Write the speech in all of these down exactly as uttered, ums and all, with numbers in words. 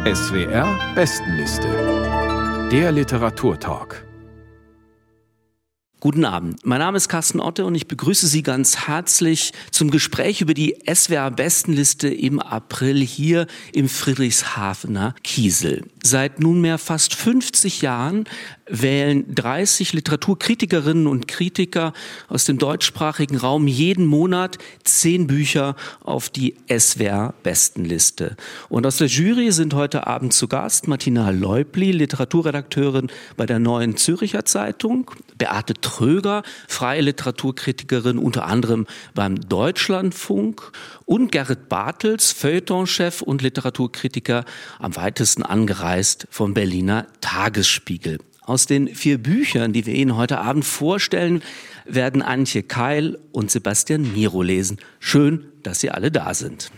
S W R Bestenliste. Der Literaturtalk. Guten Abend, mein Name ist Carsten Otte und ich begrüße Sie ganz herzlich zum Gespräch über die S W R-Bestenliste im April hier im Friedrichshafener Kiesel. Seit nunmehr fast fünfzig Jahren wählen dreißig Literaturkritikerinnen und Kritiker aus dem deutschsprachigen Raum jeden Monat zehn Bücher auf die S W R-Bestenliste. Und aus der Jury sind heute Abend zu Gast Martina Leupli, Literaturredakteurin bei der Neuen Zürcher Zeitung, Beate Tröger, freie Literaturkritikerin unter anderem beim Deutschlandfunk, und Gerrit Bartels, Feuilletonchef und Literaturkritiker, am weitesten angereist vom Berliner Tagesspiegel. Aus den vier Büchern, die wir Ihnen heute Abend vorstellen, werden Antje Keil und Sebastian Miro lesen. Schön, dass Sie alle da sind.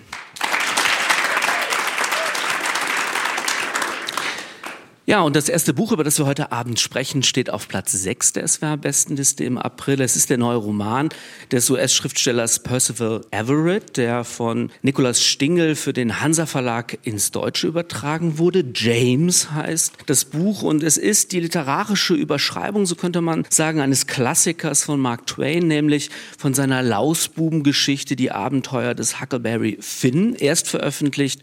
Ja, und das erste Buch, über das wir heute Abend sprechen, steht auf Platz sechs der S W R-Bestenliste im April. Es ist der neue Roman des U S-Schriftstellers Percival Everett, der von Nikolaus Stingel für den Hansa Verlag ins Deutsche übertragen wurde. James heißt das Buch und es ist die literarische Überschreibung, so könnte man sagen, eines Klassikers von Mark Twain, nämlich von seiner Lausbubengeschichte Die Abenteuer des Huckleberry Finn, erst veröffentlicht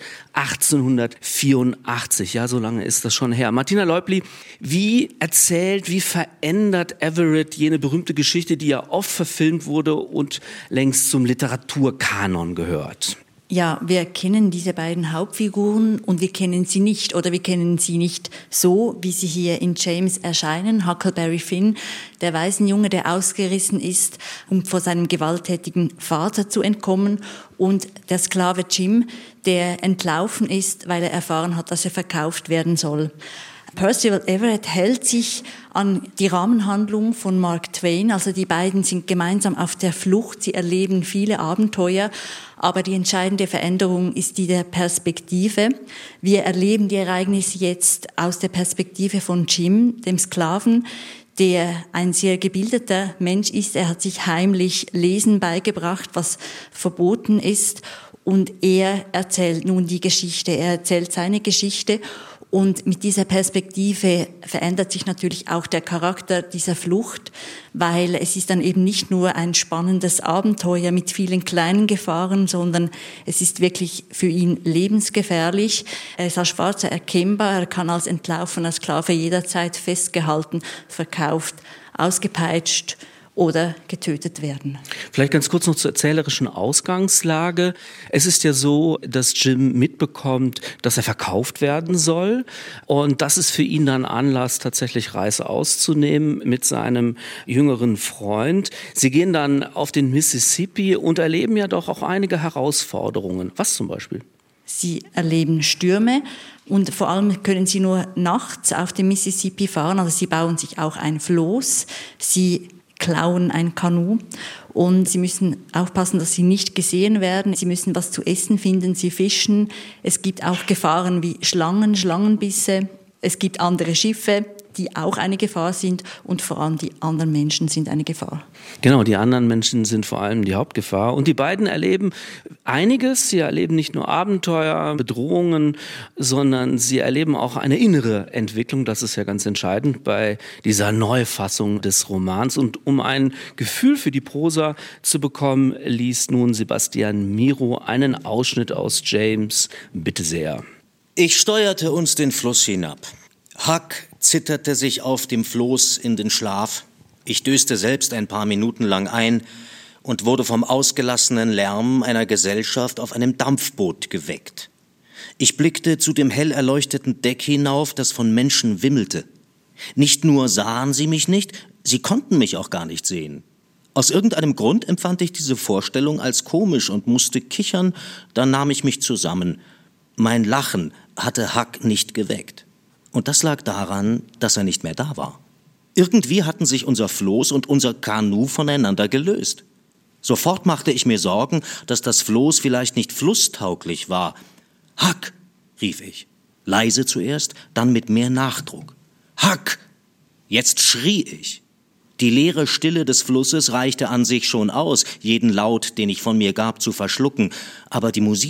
achtzehnhundertvierundachtzig. Ja, so lange ist das schon her. Martina Leupli, wie erzählt, wie verändert Everett jene berühmte Geschichte, die ja oft verfilmt wurde und längst zum Literaturkanon gehört? Ja, wir kennen diese beiden Hauptfiguren und wir kennen sie nicht oder wir kennen sie nicht so, wie sie hier in James erscheinen. Huckleberry Finn, der Waisenjunge, der ausgerissen ist, um vor seinem gewalttätigen Vater zu entkommen, und der Sklave Jim, der entlaufen ist, weil er erfahren hat, dass er verkauft werden soll. Percival Everett hält sich an die Rahmenhandlung von Mark Twain, also die beiden sind gemeinsam auf der Flucht, sie erleben viele Abenteuer, aber die entscheidende Veränderung ist die der Perspektive. Wir erleben die Ereignisse jetzt aus der Perspektive von Jim, dem Sklaven, der ein sehr gebildeter Mensch ist. Er hat sich heimlich Lesen beigebracht, was verboten ist, und er erzählt nun die Geschichte, er erzählt seine Geschichte. Und mit dieser Perspektive verändert sich natürlich auch der Charakter dieser Flucht, weil es ist dann eben nicht nur ein spannendes Abenteuer mit vielen kleinen Gefahren, sondern es ist wirklich für ihn lebensgefährlich. Er ist als Schwarzer erkennbar, er kann als entlaufener Sklave jederzeit festgehalten, verkauft, ausgepeitscht oder getötet werden. Vielleicht ganz kurz noch zur erzählerischen Ausgangslage. Es ist ja so, dass Jim mitbekommt, dass er verkauft werden soll. Und das ist für ihn dann Anlass, tatsächlich Reis auszunehmen mit seinem jüngeren Freund. Sie gehen dann auf den Mississippi und erleben ja doch auch einige Herausforderungen. Was zum Beispiel? Sie erleben Stürme und vor allem können sie nur nachts auf dem Mississippi fahren. Also sie bauen sich auch ein Floß. Sie klauen ein Kanu und sie müssen aufpassen, dass sie nicht gesehen werden. Sie müssen was zu essen finden, sie fischen. Es gibt auch Gefahren wie Schlangen, Schlangenbisse. Es gibt andere Schiffe, die auch eine Gefahr sind, und vor allem die anderen Menschen sind eine Gefahr. Genau, die anderen Menschen sind vor allem die Hauptgefahr. Und die beiden erleben einiges. Sie erleben nicht nur Abenteuer, Bedrohungen, sondern sie erleben auch eine innere Entwicklung. Das ist ja ganz entscheidend bei dieser Neufassung des Romans. Und um ein Gefühl für die Prosa zu bekommen, liest nun Sebastian Miro einen Ausschnitt aus James. Bitte sehr. Ich steuerte uns den Fluss hinab. Huck zitterte sich auf dem Floß in den Schlaf. Ich döste selbst ein paar Minuten lang ein und wurde vom ausgelassenen Lärm einer Gesellschaft auf einem Dampfboot geweckt. Ich blickte zu dem hell erleuchteten Deck hinauf, das von Menschen wimmelte. Nicht nur sahen sie mich nicht, sie konnten mich auch gar nicht sehen. Aus irgendeinem Grund empfand ich diese Vorstellung als komisch und musste kichern, dann nahm ich mich zusammen. Mein Lachen hatte Huck nicht geweckt. Und das lag daran, dass er nicht mehr da war. Irgendwie hatten sich unser Floß und unser Kanu voneinander gelöst. Sofort machte ich mir Sorgen, dass das Floß vielleicht nicht flusstauglich war. »Huck«, rief ich. Leise zuerst, dann mit mehr Nachdruck. »Huck!« Jetzt schrie ich. Die leere Stille des Flusses reichte an sich schon aus, jeden Laut, den ich von mir gab, zu verschlucken. Aber die Musik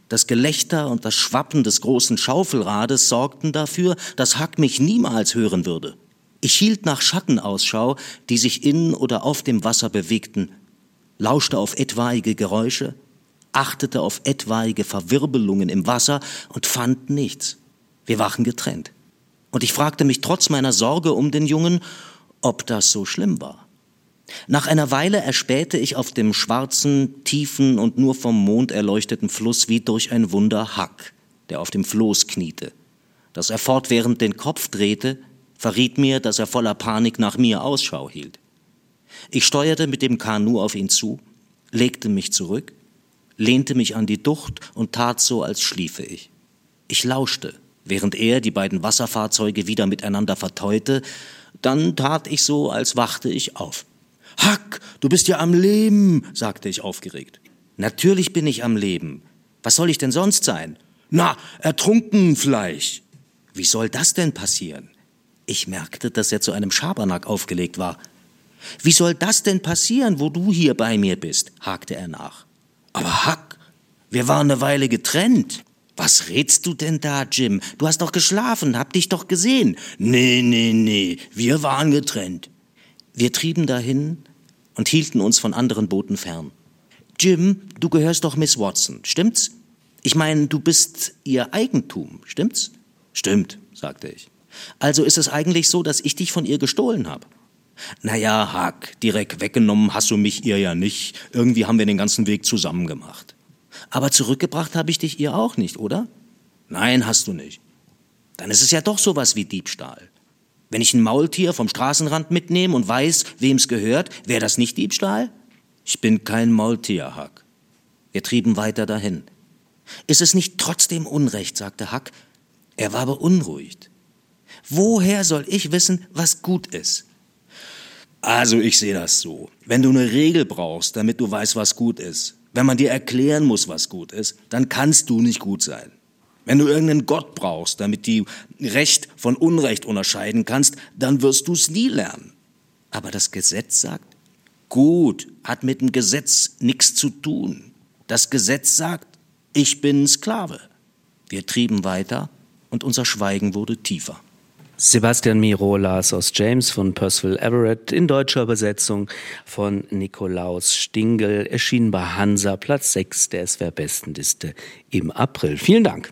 Das Gelächter und das Schwappen des großen Schaufelrades sorgten dafür, dass Huck mich niemals hören würde. Ich hielt nach Schatten Ausschau, die sich in oder auf dem Wasser bewegten, lauschte auf etwaige Geräusche, achtete auf etwaige Verwirbelungen im Wasser und fand nichts. Wir waren getrennt. Und ich fragte mich trotz meiner Sorge um den Jungen, ob das so schlimm war. Nach einer Weile erspähte ich auf dem schwarzen, tiefen und nur vom Mond erleuchteten Fluss wie durch ein Wunder Huck, der auf dem Floß kniete. Dass er fortwährend den Kopf drehte, verriet mir, dass er voller Panik nach mir Ausschau hielt. Ich steuerte mit dem Kanu auf ihn zu, legte mich zurück, lehnte mich an die Ducht und tat so, als schliefe ich. Ich lauschte, während er die beiden Wasserfahrzeuge wieder miteinander verteute, dann tat ich so, als wachte ich auf. »Huck, du bist ja am Leben«, sagte ich aufgeregt. »Natürlich bin ich am Leben. Was soll ich denn sonst sein?« »Na, ertrunken vielleicht.« »Wie soll das denn passieren?« Ich merkte, dass er zu einem Schabernack aufgelegt war. »Wie soll das denn passieren, wo du hier bei mir bist?« hakte er nach. »Aber Huck, wir waren eine Weile getrennt.« »Was redst du denn da, Jim? Du hast doch geschlafen, hab dich doch gesehen.« »Nee, nee, nee, wir waren getrennt.« Wir trieben dahin und hielten uns von anderen Booten fern. »Jim, du gehörst doch Miss Watson, stimmt's? Ich meine, du bist ihr Eigentum, stimmt's?« »Stimmt«, sagte ich. »Also ist es eigentlich so, dass ich dich von ihr gestohlen habe?« »Naja, Huck, direkt weggenommen hast du mich ihr ja nicht. Irgendwie haben wir den ganzen Weg zusammen gemacht.« »Aber zurückgebracht habe ich dich ihr auch nicht, oder?« »Nein, hast du nicht.« »Dann ist es ja doch sowas wie Diebstahl. Wenn ich ein Maultier vom Straßenrand mitnehme und weiß, wem's gehört, wäre das nicht Diebstahl?« »Ich bin kein Maultier, Huck.« Wir trieben weiter dahin. »Ist es nicht trotzdem Unrecht?«, sagte Huck. Er war beunruhigt. »Woher soll ich wissen, was gut ist?« »Also, ich sehe das so. Wenn du eine Regel brauchst, damit du weißt, was gut ist, wenn man dir erklären muss, was gut ist, dann kannst du nicht gut sein. Wenn du irgendeinen Gott brauchst, damit du Recht von Unrecht unterscheiden kannst, dann wirst du es nie lernen. Aber das Gesetz sagt, gut hat mit dem Gesetz nichts zu tun. Das Gesetz sagt, ich bin Sklave.« Wir trieben weiter und unser Schweigen wurde tiefer. Sebastian Miro las aus James von Percival Everett in deutscher Übersetzung von Nikolaus Stingel, erschienen bei Hansa, Platz sechs der S W R-Bestenliste im April. Vielen Dank.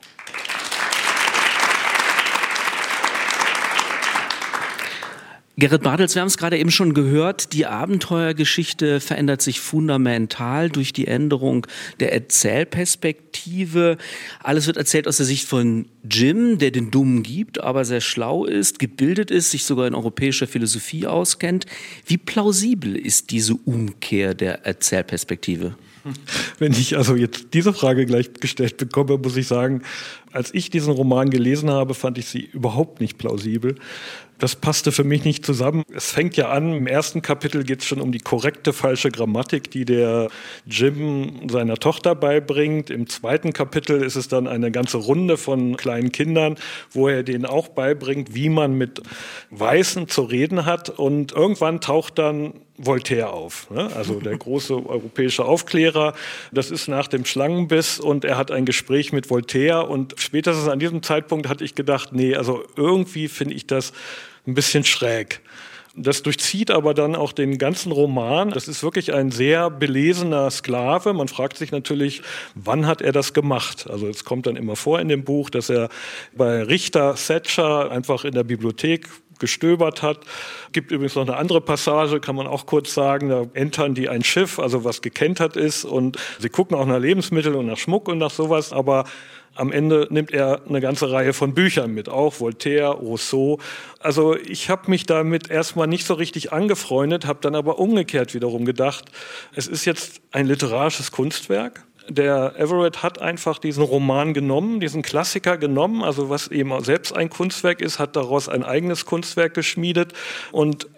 Gerrit Bartels, wir haben es gerade eben schon gehört, die Abenteuergeschichte verändert sich fundamental durch die Änderung der Erzählperspektive. Alles wird erzählt aus der Sicht von Jim, der den Dummen gibt, aber sehr schlau ist, gebildet ist, sich sogar in europäischer Philosophie auskennt. Wie plausibel ist diese Umkehr der Erzählperspektive? Wenn ich also jetzt diese Frage gleich gestellt bekomme, muss ich sagen, als ich diesen Roman gelesen habe, fand ich sie überhaupt nicht plausibel. Das passte für mich nicht zusammen. Es fängt ja an, im ersten Kapitel geht es schon um die korrekte falsche Grammatik, die der Jim seiner Tochter beibringt. Im zweiten Kapitel ist es dann eine ganze Runde von kleinen Kindern, wo er denen auch beibringt, wie man mit Weißen zu reden hat. Und irgendwann taucht dann Voltaire auf, ne? Also der große europäische Aufklärer. Das ist nach dem Schlangenbiss und er hat ein Gespräch mit Voltaire und spätestens an diesem Zeitpunkt hatte ich gedacht, nee, also irgendwie finde ich das ein bisschen schräg. Das durchzieht aber dann auch den ganzen Roman. Das ist wirklich ein sehr belesener Sklave. Man fragt sich natürlich, wann hat er das gemacht? Also es kommt dann immer vor in dem Buch, dass er bei Richter Thatcher einfach in der Bibliothek gestöbert hat. Gibt übrigens noch eine andere Passage, kann man auch kurz sagen, da entern die ein Schiff, also was gekentert ist und sie gucken auch nach Lebensmitteln und nach Schmuck und nach sowas, aber am Ende nimmt er eine ganze Reihe von Büchern mit, auch Voltaire, Rousseau. Also ich habe mich damit erstmal nicht so richtig angefreundet, habe dann aber umgekehrt wiederum gedacht, es ist jetzt ein literarisches Kunstwerk. Der Everett hat einfach diesen Roman genommen, diesen Klassiker genommen, also was eben selbst ein Kunstwerk ist, hat daraus ein eigenes Kunstwerk geschmiedet. Und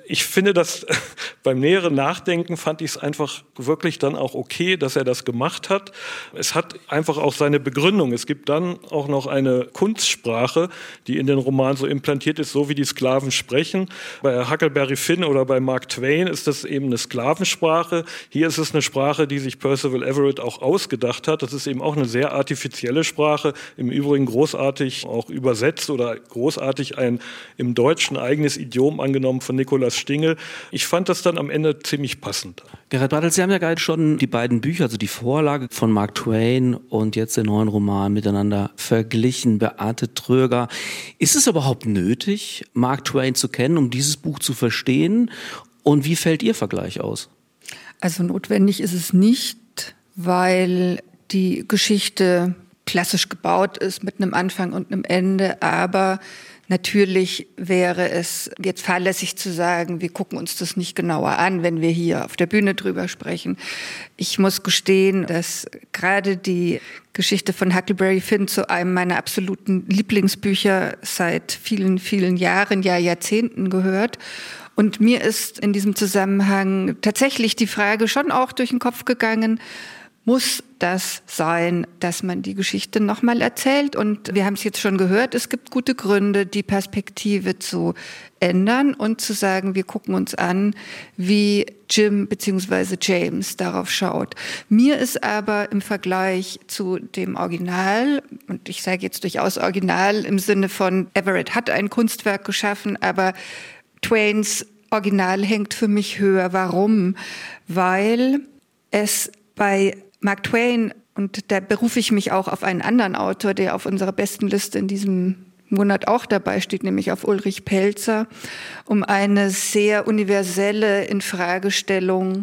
ich finde das beim näheren Nachdenken fand ich es einfach wirklich dann auch okay, dass er das gemacht hat. Es hat einfach auch seine Begründung. Es gibt dann auch noch eine Kunstsprache, die in den Roman so implantiert ist, so wie die Sklaven sprechen. Bei Huckleberry Finn oder bei Mark Twain ist das eben eine Sklavensprache. Hier ist es eine Sprache, die sich Percival Everett auch ausgedacht hat. Das ist eben auch eine sehr artifizielle Sprache, im Übrigen großartig auch übersetzt oder großartig ein im Deutschen eigenes Idiom angenommen von Nikolaus Stingel. Ich fand das dann am Ende ziemlich passend. Gerhard Bartels, Sie haben ja gerade schon die beiden Bücher, also die Vorlage von Mark Twain und jetzt den neuen Roman miteinander verglichen. Beate Tröger, ist es überhaupt nötig, Mark Twain zu kennen, um dieses Buch zu verstehen? Und wie fällt Ihr Vergleich aus? Also notwendig ist es nicht, weil die Geschichte klassisch gebaut ist mit einem Anfang und einem Ende, aber natürlich wäre es jetzt fahrlässig zu sagen, wir gucken uns das nicht genauer an, wenn wir hier auf der Bühne drüber sprechen. Ich muss gestehen, dass gerade die Geschichte von Huckleberry Finn zu einem meiner absoluten Lieblingsbücher seit vielen, vielen Jahren, ja Jahrzehnten gehört. Und mir ist in diesem Zusammenhang tatsächlich die Frage schon auch durch den Kopf gegangen, muss das sein, dass man die Geschichte nochmal erzählt? Und wir haben es jetzt schon gehört, es gibt gute Gründe, die Perspektive zu ändern und zu sagen, wir gucken uns an, wie Jim bzw. James darauf schaut. Mir ist aber im Vergleich zu dem Original, und ich sage jetzt durchaus Original im Sinne von Everett hat ein Kunstwerk geschaffen, aber Twains Original hängt für mich höher. Warum? Weil es bei Mark Twain, und da berufe ich mich auch auf einen anderen Autor, der auf unserer besten Liste in diesem Monat auch dabei steht, nämlich auf Ulrich Pelzer, um eine sehr universelle Infragestellung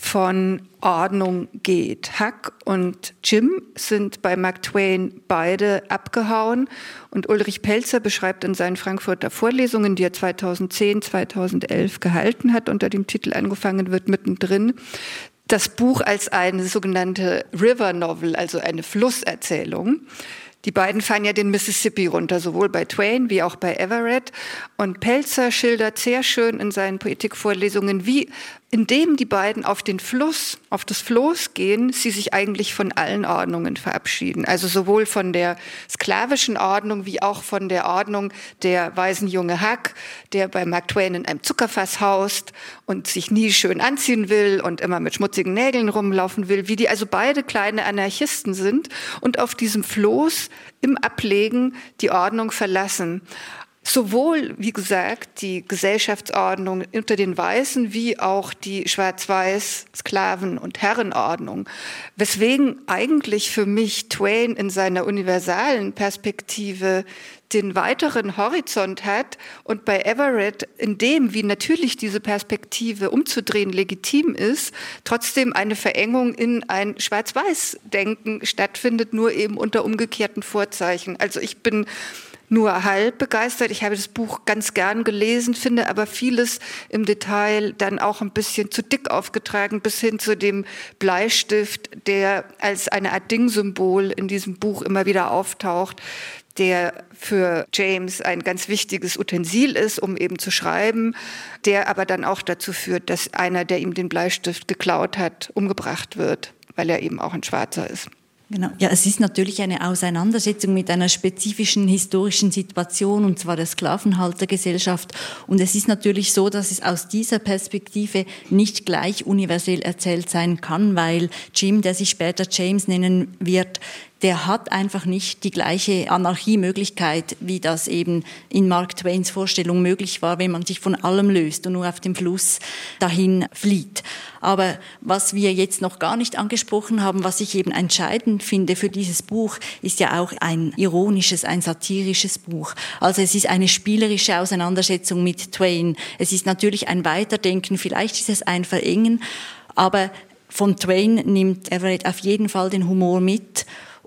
von Ordnung geht. Huck und Jim sind bei Mark Twain beide abgehauen und Ulrich Pelzer beschreibt in seinen Frankfurter Vorlesungen, die er zweitausendzehn, zweitausendelf gehalten hat, unter dem Titel Angefangen wird mittendrin, das Buch als eine sogenannte River Novel, also eine Flusserzählung. Die beiden fahren ja den Mississippi runter, sowohl bei Twain wie auch bei Everett. Und Pelzer schildert sehr schön in seinen Poetikvorlesungen, wie indem die beiden auf den Fluss, auf das Floß gehen, sie sich eigentlich von allen Ordnungen verabschieden. Also sowohl von der sklavischen Ordnung wie auch von der Ordnung der Waisenjunge Huck, der bei Mark Twain in einem Zuckerfass haust und sich nie schön anziehen will und immer mit schmutzigen Nägeln rumlaufen will, wie die also beide kleine Anarchisten sind und auf diesem Floß im Ablegen die Ordnung verlassen. Sowohl, wie gesagt, die Gesellschaftsordnung unter den Weißen wie auch die schwarz-weiß Sklaven- und Herrenordnung. Weswegen eigentlich für mich Twain in seiner universalen Perspektive den weiteren Horizont hat und bei Everett, in dem, wie natürlich diese Perspektive umzudrehen legitim ist, trotzdem eine Verengung in ein Schwarz-Weiß-Denken stattfindet, nur eben unter umgekehrten Vorzeichen. Also ich bin nur halb begeistert. Ich habe das Buch ganz gern gelesen, finde aber vieles im Detail dann auch ein bisschen zu dick aufgetragen, bis hin zu dem Bleistift, der als eine Art Ding-Symbol in diesem Buch immer wieder auftaucht, der für James ein ganz wichtiges Utensil ist, um eben zu schreiben, der aber dann auch dazu führt, dass einer, der ihm den Bleistift geklaut hat, umgebracht wird, weil er eben auch ein Schwarzer ist. Genau. Ja, es ist natürlich eine Auseinandersetzung mit einer spezifischen historischen Situation, und zwar der Sklavenhaltergesellschaft. Und es ist natürlich so, dass es aus dieser Perspektive nicht gleich universell erzählt sein kann, weil Jim, der sich später James nennen wird, der hat einfach nicht die gleiche Anarchiemöglichkeit, wie das eben in Mark Twains Vorstellung möglich war, wenn man sich von allem löst und nur auf dem Fluss dahin flieht. Aber was wir jetzt noch gar nicht angesprochen haben, was ich eben entscheidend finde für dieses Buch, ist ja auch ein ironisches, ein satirisches Buch. Also es ist eine spielerische Auseinandersetzung mit Twain. Es ist natürlich ein Weiterdenken, vielleicht ist es ein Verengen, aber von Twain nimmt Everett auf jeden Fall den Humor mit.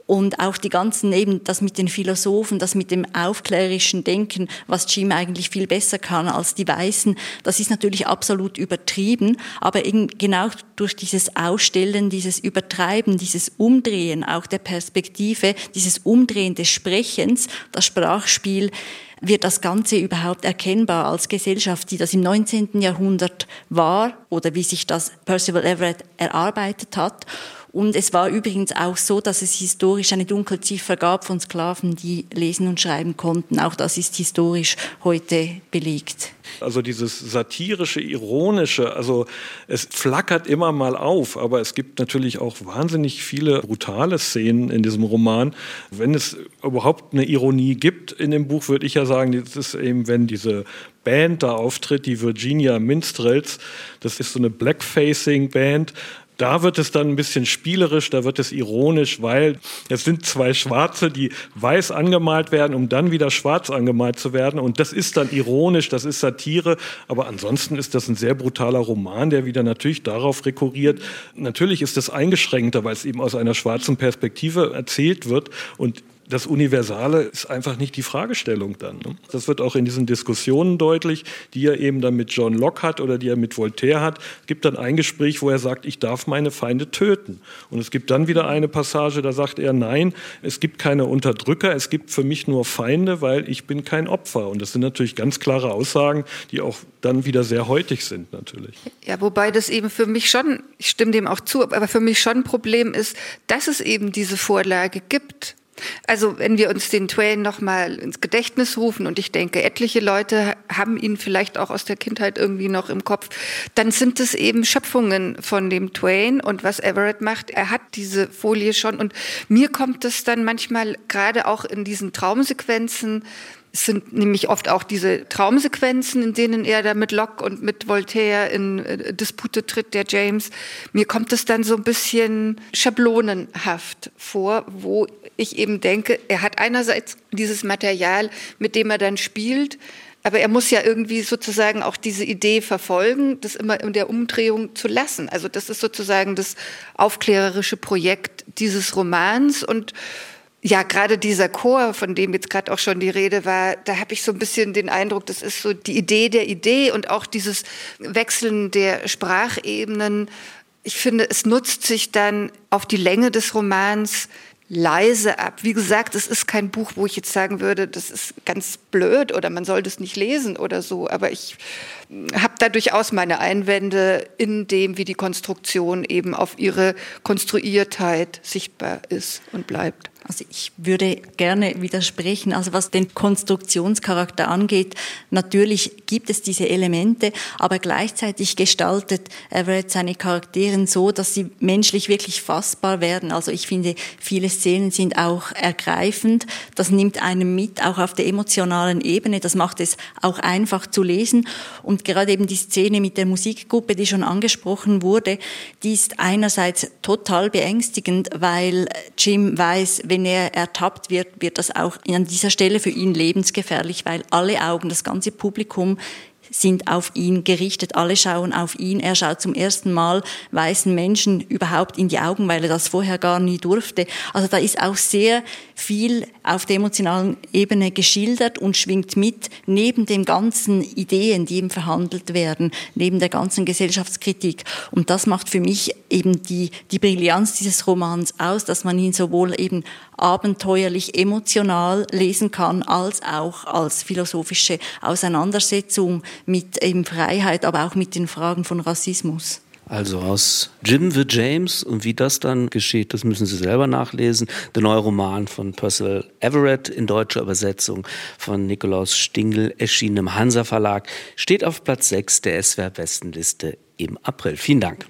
Und auch die ganzen, eben das mit den Philosophen, das mit dem aufklärerischen Denken, was Jim eigentlich viel besser kann als die Weißen, das ist natürlich absolut übertrieben. Aber eben genau durch dieses Ausstellen, dieses Übertreiben, dieses Umdrehen auch der Perspektive, dieses Umdrehen des Sprechens, das Sprachspiel, wird das Ganze überhaupt erkennbar als Gesellschaft, die das im neunzehnten Jahrhundert war oder wie sich das Percival Everett erarbeitet hat. Und es war übrigens auch so, dass es historisch eine Dunkelziffer gab von Sklaven, die lesen und schreiben konnten. Auch das ist historisch heute belegt. Also dieses satirische, ironische, also es flackert immer mal auf, aber es gibt natürlich auch wahnsinnig viele brutale Szenen in diesem Roman. Wenn es überhaupt eine Ironie gibt in dem Buch, würde ich ja sagen, das ist eben, wenn diese Band da auftritt, die Virginia Minstrels, das ist so eine Blackfacing-Band. Da wird es dann ein bisschen spielerisch, da wird es ironisch, weil es sind zwei Schwarze, die weiß angemalt werden, um dann wieder schwarz angemalt zu werden. Und das ist dann ironisch, das ist Satire. Aber ansonsten ist das ein sehr brutaler Roman, der wieder natürlich darauf rekurriert. Natürlich ist das eingeschränkter, weil es eben aus einer schwarzen Perspektive erzählt wird. Und das Universale ist einfach nicht die Fragestellung dann. Ne? Das wird auch in diesen Diskussionen deutlich, die er eben dann mit John Locke hat oder die er mit Voltaire hat. Es gibt dann ein Gespräch, wo er sagt, ich darf meine Feinde töten. Und es gibt dann wieder eine Passage, da sagt er, nein, es gibt keine Unterdrücker, es gibt für mich nur Feinde, weil ich bin kein Opfer. Und das sind natürlich ganz klare Aussagen, die auch dann wieder sehr heutig sind natürlich. Ja, wobei das eben für mich schon, ich stimme dem auch zu, aber für mich schon ein Problem ist, dass es eben diese Vorlage gibt. Also wenn wir uns den Twain nochmal ins Gedächtnis rufen und ich denke, etliche Leute haben ihn vielleicht auch aus der Kindheit irgendwie noch im Kopf, dann sind es eben Schöpfungen von dem Twain und was Everett macht, er hat diese Folie schon und mir kommt es dann manchmal gerade auch in diesen Traumsequenzen. Es sind nämlich oft auch diese Traumsequenzen, in denen er da mit Locke und mit Voltaire in äh, Dispute tritt, der James. Mir kommt es dann so ein bisschen schablonenhaft vor, wo ich eben denke, er hat einerseits dieses Material, mit dem er dann spielt, aber er muss ja irgendwie sozusagen auch diese Idee verfolgen, das immer in der Umdrehung zu lassen. Also das ist sozusagen das aufklärerische Projekt dieses Romans und ja, gerade dieser Chor, von dem jetzt gerade auch schon die Rede war, da habe ich so ein bisschen den Eindruck, das ist so die Idee der Idee und auch dieses Wechseln der Sprachebenen. Ich finde, es nutzt sich dann auf die Länge des Romans leise ab. Wie gesagt, es ist kein Buch, wo ich jetzt sagen würde, das ist ganz blöd oder man soll das nicht lesen oder so, aber ich habe da durchaus meine Einwände in dem, wie die Konstruktion eben auf ihre Konstruiertheit sichtbar ist und bleibt. Also ich würde gerne widersprechen. Also was den Konstruktionscharakter angeht, natürlich gibt es diese Elemente, aber gleichzeitig gestaltet Everett seine Charaktere so, dass sie menschlich wirklich fassbar werden. Also ich finde, viele Szenen sind auch ergreifend. Das nimmt einem mit, auch auf der emotionalen Ebene. Das macht es auch einfach zu lesen. Und gerade eben die Szene mit der Musikgruppe, die schon angesprochen wurde, die ist einerseits total beängstigend, weil Jim weiß, wenn er ertappt wird, wird das auch an dieser Stelle für ihn lebensgefährlich, weil alle Augen, das ganze Publikum sind auf ihn gerichtet, alle schauen auf ihn. Er schaut zum ersten Mal weißen Menschen überhaupt in die Augen, weil er das vorher gar nie durfte. Also da ist auch sehr viel auf der emotionalen Ebene geschildert und schwingt mit, neben den ganzen Ideen, die eben verhandelt werden, neben der ganzen Gesellschaftskritik. Und das macht für mich eben die, die Brillanz dieses Romans aus, dass man ihn sowohl eben abenteuerlich, emotional lesen kann, als auch als philosophische Auseinandersetzung mit eben Freiheit, aber auch mit den Fragen von Rassismus. Also aus Jim the James und wie das dann geschieht, das müssen Sie selber nachlesen. Der neue Roman von Percival Everett in deutscher Übersetzung von Nikolaus Stingl, erschienen im Hansa Verlag, steht auf Platz sechs der S W R-Bestenliste im April. Vielen Dank.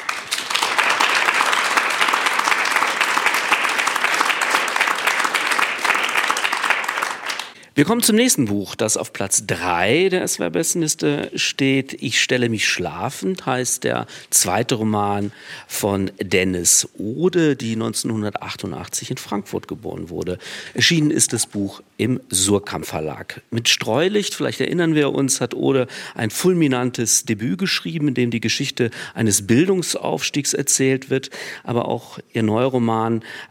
Wir kommen zum nächsten Buch, das auf Platz drei der S W R-Bestenliste steht. Ich stelle mich schlafend, heißt der zweite Roman von Dennis Ode, die neunzehnhundertachtundachtzig in Frankfurt geboren wurde. Erschienen ist das Buch im Surkamp Verlag. Mit Streulicht, vielleicht erinnern wir uns, hat Ode ein fulminantes Debüt geschrieben, in dem die Geschichte eines Bildungsaufstiegs erzählt wird, aber auch ihr neuer Roman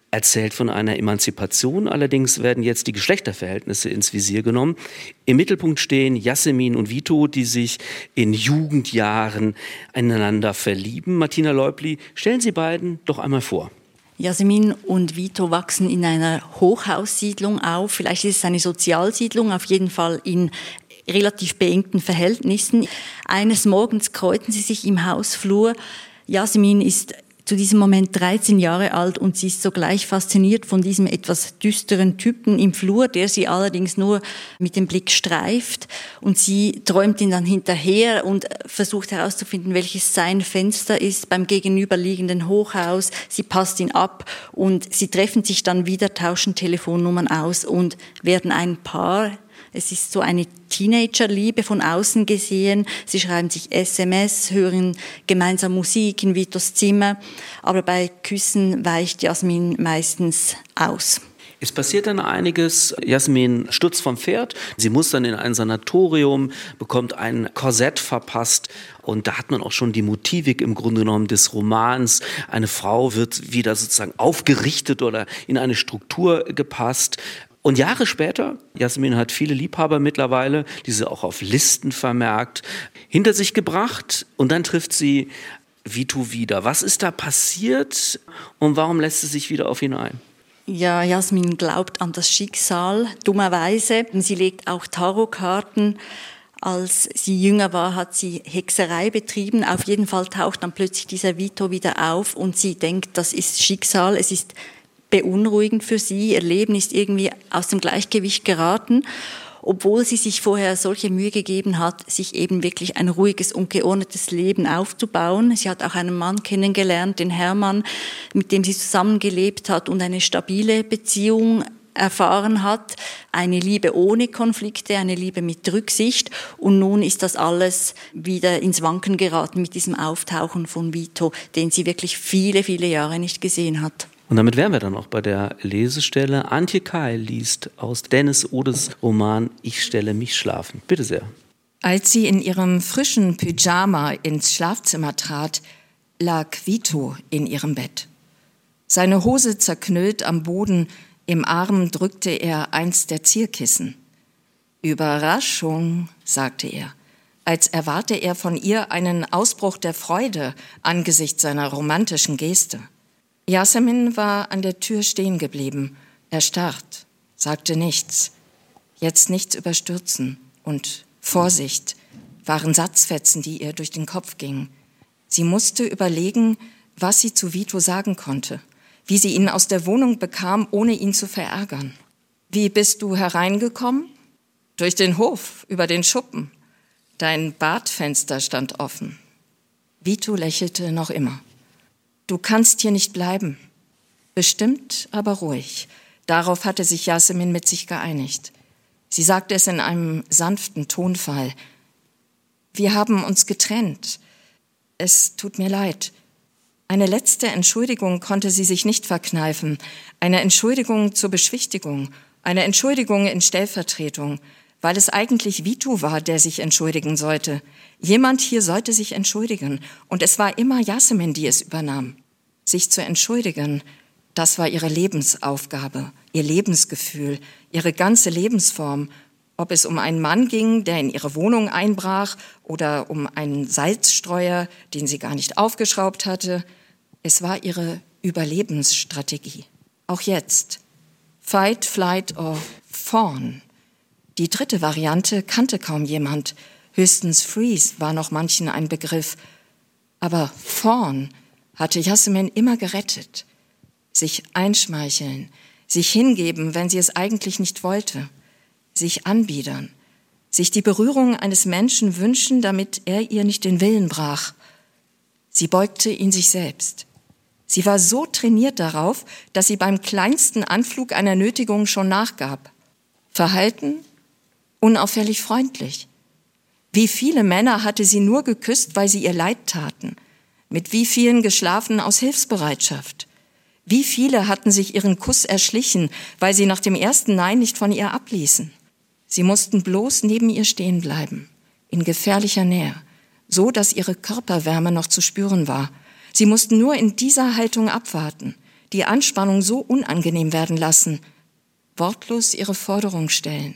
erzählt von einer Emanzipation, allerdings werden jetzt die Geschlechterverhältnisse ins Visier genommen. Im Mittelpunkt stehen Yasemin und Vito, die sich in Jugendjahren ineinander verlieben. Martina Leubli, stellen Sie beiden doch einmal vor. Yasemin und Vito wachsen in einer Hochhaussiedlung auf. Vielleicht ist es eine Sozialsiedlung, auf jeden Fall in relativ beengten Verhältnissen. Eines Morgens kreuzen sie sich im Hausflur. Yasemin ist zu diesem Moment dreizehn Jahre alt und sie ist sogleich fasziniert von diesem etwas düsteren Typen im Flur, der sie allerdings nur mit dem Blick streift, und sie träumt ihn dann hinterher und versucht herauszufinden, welches sein Fenster ist beim gegenüberliegenden Hochhaus. Sie passt ihn ab und sie treffen sich dann wieder, tauschen Telefonnummern aus und werden ein Paar. Es ist so eine Teenagerliebe von außen gesehen. Sie schreiben sich S M S, hören gemeinsam Musik in Vitos Zimmer. Aber bei Küssen weicht Yasemin meistens aus. Es passiert dann einiges. Yasemin stürzt vom Pferd. Sie muss dann in ein Sanatorium, bekommt ein Korsett verpasst. Und da hat man auch schon die Motivik im Grunde genommen des Romans. Eine Frau wird wieder sozusagen aufgerichtet oder in eine Struktur gepasst. Und Jahre später, Yasemin hat viele Liebhaber mittlerweile, diese auch auf Listen vermerkt, hinter sich gebracht, und dann trifft sie Vito wieder. Was ist da passiert und warum lässt sie sich wieder auf ihn ein? Ja, Yasemin glaubt an das Schicksal, dummerweise. Sie legt auch Tarotkarten. Als sie jünger war, hat sie Hexerei betrieben. Auf jeden Fall taucht dann plötzlich dieser Vito wieder auf und sie denkt, das ist Schicksal, es ist beunruhigend für sie. Ihr Leben ist irgendwie aus dem Gleichgewicht geraten, obwohl sie sich vorher solche Mühe gegeben hat, sich eben wirklich ein ruhiges und geordnetes Leben aufzubauen. Sie hat auch einen Mann kennengelernt, den Hermann, mit dem sie zusammengelebt hat und eine stabile Beziehung erfahren hat. Eine Liebe ohne Konflikte, eine Liebe mit Rücksicht. Und nun ist das alles wieder ins Wanken geraten mit diesem Auftauchen von Vito, den sie wirklich viele, viele Jahre nicht gesehen hat. Und damit wären wir dann auch bei der Lesestelle. Antje Keil liest aus Dennis Odes Roman Ich stelle mich schlafen. Bitte sehr. Als sie in ihrem frischen Pyjama ins Schlafzimmer trat, lag Vito in ihrem Bett. Seine Hose zerknüllt am Boden, im Arm drückte er eins der Zierkissen. »Überraschung«, sagte er, als erwarte er von ihr einen Ausbruch der Freude angesichts seiner romantischen Geste. Yasemin war an der Tür stehen geblieben, erstarrt, sagte nichts. Jetzt nichts überstürzen und Vorsicht waren Satzfetzen, die ihr durch den Kopf gingen. Sie musste überlegen, was sie zu Vito sagen konnte, wie sie ihn aus der Wohnung bekam, ohne ihn zu verärgern. »Wie bist du hereingekommen?« »Durch den Hof, über den Schuppen. Dein Badfenster stand offen.« Vito lächelte noch immer. »Du kannst hier nicht bleiben.« Bestimmt, aber ruhig. Darauf hatte sich Yasemin mit sich geeinigt. Sie sagte es in einem sanften Tonfall. »Wir haben uns getrennt. Es tut mir leid.« Eine letzte Entschuldigung konnte sie sich nicht verkneifen. Eine Entschuldigung zur Beschwichtigung. Eine Entschuldigung in Stellvertretung. Weil es eigentlich Vito war, der sich entschuldigen sollte. Jemand hier sollte sich entschuldigen. Und es war immer Yasemin, die es übernahm. Sich zu entschuldigen, das war ihre Lebensaufgabe, ihr Lebensgefühl, ihre ganze Lebensform. Ob es um einen Mann ging, der in ihre Wohnung einbrach, oder um einen Salzstreuer, den sie gar nicht aufgeschraubt hatte. Es war ihre Überlebensstrategie. Auch jetzt. Fight, Flight or Fawn. Die dritte Variante kannte kaum jemand. Höchstens Freeze war noch manchen ein Begriff. Aber Fawn hatte Yasemin immer gerettet. Sich einschmeicheln, sich hingeben, wenn sie es eigentlich nicht wollte. Sich anbiedern, sich die Berührung eines Menschen wünschen, damit er ihr nicht den Willen brach. Sie beugte ihn sich selbst. Sie war so trainiert darauf, dass sie beim kleinsten Anflug einer Nötigung schon nachgab. Verhalten, unauffällig freundlich. Wie viele Männer hatte sie nur geküsst, weil sie ihr leid taten? Mit wie vielen geschlafen aus Hilfsbereitschaft? Wie viele hatten sich ihren Kuss erschlichen, weil sie nach dem ersten Nein nicht von ihr abließen? Sie mussten bloß neben ihr stehen bleiben, in gefährlicher Nähe, so dass ihre Körperwärme noch zu spüren war. Sie mussten nur in dieser Haltung abwarten, die Anspannung so unangenehm werden lassen, wortlos ihre Forderung stellen,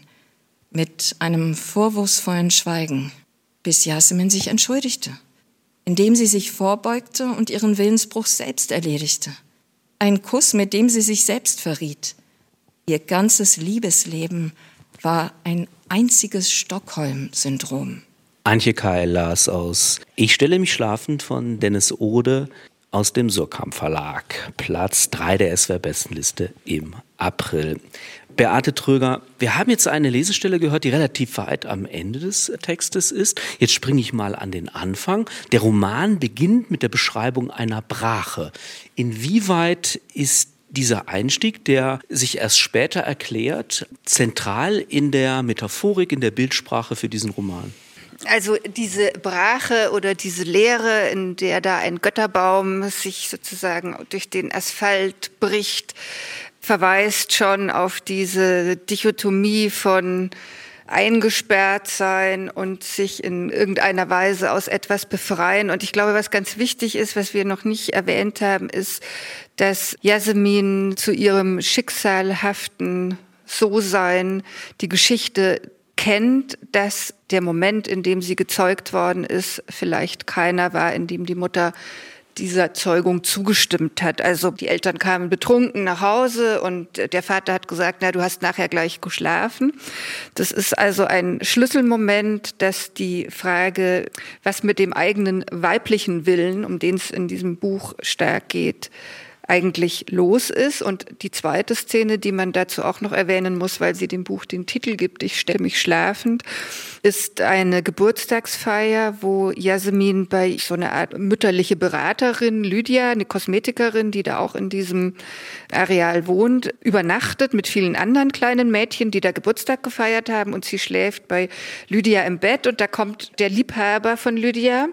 mit einem vorwurfsvollen Schweigen, bis Yasemin sich entschuldigte, indem sie sich vorbeugte und ihren Willensbruch selbst erledigte. Ein Kuss, mit dem sie sich selbst verriet. Ihr ganzes Liebesleben war ein einziges Stockholm-Syndrom. Antje Keil las aus Ich stelle mich schlafend von Dennis Ode aus dem Surkamp Verlag. Platz drei der S W R-Bestenliste im April. Beate Tröger, wir haben jetzt eine Lesestelle gehört, die relativ weit am Ende des Textes ist. Jetzt springe ich mal an den Anfang. Der Roman beginnt mit der Beschreibung einer Brache. Inwieweit ist dieser Einstieg, der sich erst später erklärt, zentral in der Metaphorik, in der Bildsprache für diesen Roman? Also diese Brache oder diese Leere, in der da ein Götterbaum sich sozusagen durch den Asphalt bricht, verweist schon auf diese Dichotomie von eingesperrt sein und sich in irgendeiner Weise aus etwas befreien. Und ich glaube, was ganz wichtig ist, was wir noch nicht erwähnt haben, ist, dass Yasemin zu ihrem schicksalhaften So-Sein die Geschichte kennt, dass der Moment, in dem sie gezeugt worden ist, vielleicht keiner war, in dem die Mutter dieser Zeugung zugestimmt hat. Also die Eltern kamen betrunken nach Hause und der Vater hat gesagt, na, du hast nachher gleich geschlafen. Das ist also ein Schlüsselmoment, dass die Frage, was mit dem eigenen weiblichen Willen, um den es in diesem Buch stark geht, eigentlich los ist. Und die zweite Szene, die man dazu auch noch erwähnen muss, weil sie dem Buch den Titel gibt, Ich stelle mich schlafend, ist eine Geburtstagsfeier, wo Yasemin bei so einer Art mütterliche Beraterin, Lydia, eine Kosmetikerin, die da auch in diesem Areal wohnt, übernachtet mit vielen anderen kleinen Mädchen, die da Geburtstag gefeiert haben. Und sie schläft bei Lydia im Bett und da kommt der Liebhaber von Lydia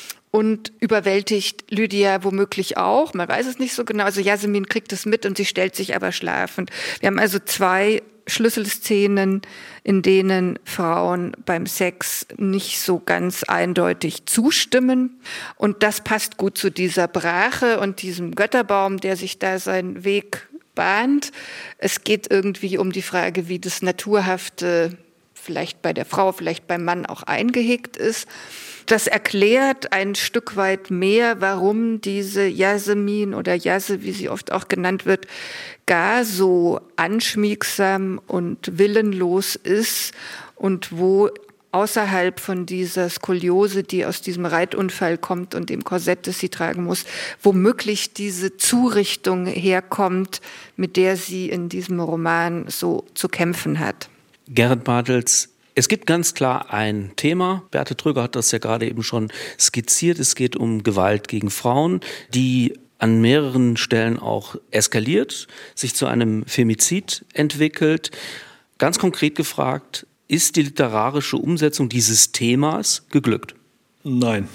und überwältigt Lydia womöglich auch. Man weiß es nicht so genau. Also Yasemin kriegt es mit und sie stellt sich aber schlafend. Wir haben also zwei Schlüsselszenen, in denen Frauen beim Sex nicht so ganz eindeutig zustimmen. Und das passt gut zu dieser Brache und diesem Götterbaum, der sich da seinen Weg bahnt. Es geht irgendwie um die Frage, wie das Naturhafte vielleicht bei der Frau, vielleicht beim Mann auch eingehegt ist. Das erklärt ein Stück weit mehr, warum diese Yasemin oder Yase, wie sie oft auch genannt wird, gar so anschmiegsam und willenlos ist und wo außerhalb von dieser Skoliose, die aus diesem Reitunfall kommt und dem Korsett, das sie tragen muss, womöglich diese Zurichtung herkommt, mit der sie in diesem Roman so zu kämpfen hat. Gerrit Bartels, es gibt ganz klar ein Thema, Beate Tröger hat das ja gerade eben schon skizziert, es geht um Gewalt gegen Frauen, die an mehreren Stellen auch eskaliert, sich zu einem Femizid entwickelt. Ganz konkret gefragt, ist die literarische Umsetzung dieses Themas geglückt? Nein.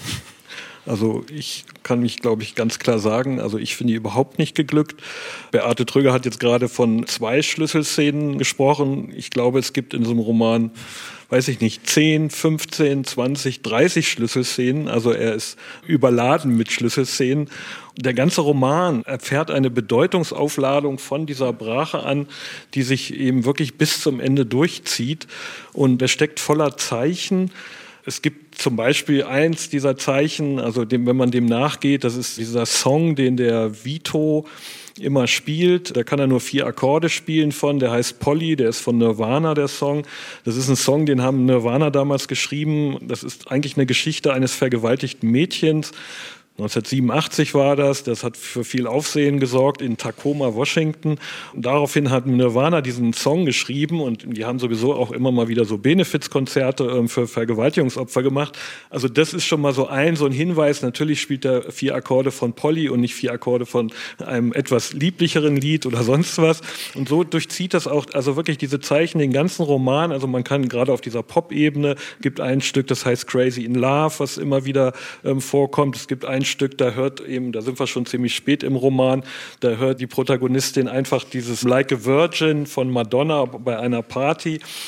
Also ich kann mich, glaube ich, ganz klar sagen, also ich finde die überhaupt nicht geglückt. Beate Tröger hat jetzt gerade von zwei Schlüsselszenen gesprochen. Ich glaube, es gibt in so einem Roman, weiß ich nicht, zehn, fünfzehn, zwanzig, dreißig Schlüsselszenen. Also er ist überladen mit Schlüsselszenen. Der ganze Roman erfährt eine Bedeutungsaufladung von dieser Brache an, die sich eben wirklich bis zum Ende durchzieht. Und er steckt voller Zeichen. Es gibt zum Beispiel eins dieser Zeichen, also dem, wenn man dem nachgeht, das ist dieser Song, den der Vito immer spielt. Da kann er nur vier Akkorde spielen von, der heißt Polly, der ist von Nirvana, der Song. Das ist ein Song, den haben Nirvana damals geschrieben. Das ist eigentlich eine Geschichte eines vergewaltigten Mädchens. neunzehnhundertsiebenundachtzig war das, das hat für viel Aufsehen gesorgt in Tacoma, Washington. Und daraufhin hat Nirvana diesen Song geschrieben und die haben sowieso auch immer mal wieder so Benefizkonzerte für Vergewaltigungsopfer gemacht. Also das ist schon mal so ein, so ein Hinweis. Natürlich spielt er vier Akkorde von Polly und nicht vier Akkorde von einem etwas lieblicheren Lied oder sonst was. Und so durchzieht das auch, also wirklich diese Zeichen, den ganzen Roman. Also man kann gerade auf dieser Pop-Ebene, gibt ein Stück, das heißt Crazy in Love, was immer wieder ähm, vorkommt. Es gibt ein Stück, da hört eben, da sind wir schon ziemlich spät im Roman, da hört die Protagonistin einfach dieses Like a Virgin von Madonna bei einer Party.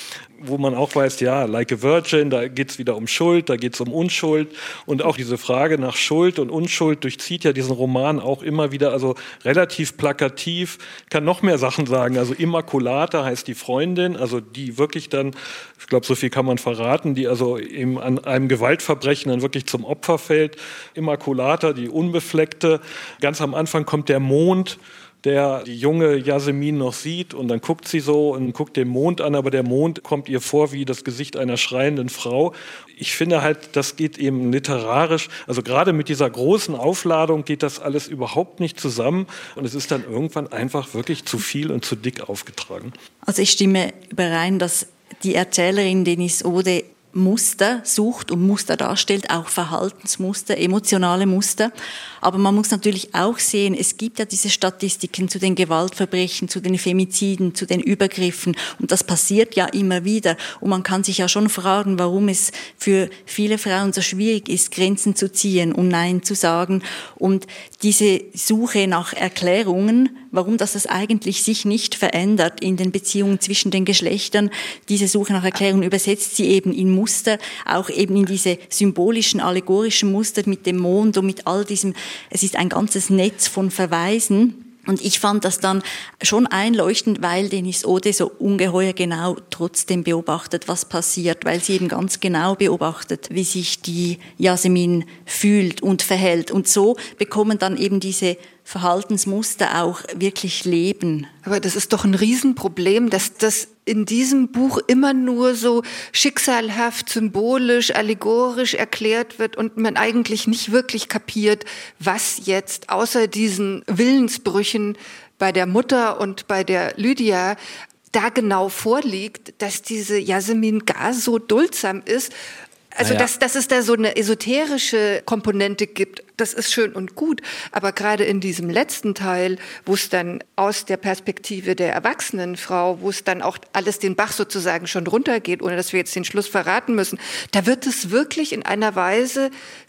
wo man auch weiß, ja, Like a Virgin, da geht es wieder um Schuld, da geht es um Unschuld. Und auch diese Frage nach Schuld und Unschuld durchzieht ja diesen Roman auch immer wieder, also relativ plakativ, kann noch mehr Sachen sagen. Also Immaculata heißt die Freundin, also die wirklich dann, ich glaube, so viel kann man verraten, die also eben an einem Gewaltverbrechen dann wirklich zum Opfer fällt. Immaculata, die Unbefleckte. Ganz am Anfang kommt der Mond, der die junge Yasemin noch sieht, und dann guckt sie so und guckt den Mond an, aber der Mond kommt ihr vor wie das Gesicht einer schreienden Frau. Ich finde halt, das geht eben literarisch, also gerade mit dieser großen Aufladung geht das alles überhaupt nicht zusammen, und es ist dann irgendwann einfach wirklich zu viel und zu dick aufgetragen. Also ich stimme überein, dass die Erzählerin Denise Ode Muster sucht und Muster darstellt, auch Verhaltensmuster, emotionale Muster. Aber man muss natürlich auch sehen, es gibt ja diese Statistiken zu den Gewaltverbrechen, zu den Femiziden, zu den Übergriffen, und das passiert ja immer wieder. Und man kann sich ja schon fragen, warum es für viele Frauen so schwierig ist, Grenzen zu ziehen und Nein zu sagen. Und diese Suche nach Erklärungen, warum das, das eigentlich sich nicht verändert in den Beziehungen zwischen den Geschlechtern, diese Suche nach Erklärungen übersetzt sie eben in Muster, auch eben in diese symbolischen, allegorischen Muster mit dem Mond und mit all diesem. Es ist ein ganzes Netz von Verweisen. Und ich fand das dann schon einleuchtend, weil Denise Ode so ungeheuer genau trotzdem beobachtet, was passiert, weil sie eben ganz genau beobachtet, wie sich die Yasemin fühlt und verhält. Und so bekommen dann eben diese Verhaltensmuster auch wirklich Leben. Aber das ist doch ein Riesenproblem, dass das in diesem Buch immer nur so schicksalhaft, symbolisch, allegorisch erklärt wird und man eigentlich nicht wirklich kapiert, was jetzt außer diesen Willensbrüchen bei der Mutter und bei der Lydia da genau vorliegt, dass diese Yasemin gar so duldsam ist. Also, naja. dass, dass es da so eine esoterische Komponente gibt, das ist schön und gut. Aber gerade in diesem letzten Teil, wo es dann aus der Perspektive der erwachsenen Frau, wo es dann auch alles den Bach sozusagen schon runtergeht, ohne dass wir jetzt den Schluss verraten müssen, da wird es wirklich in einer Weise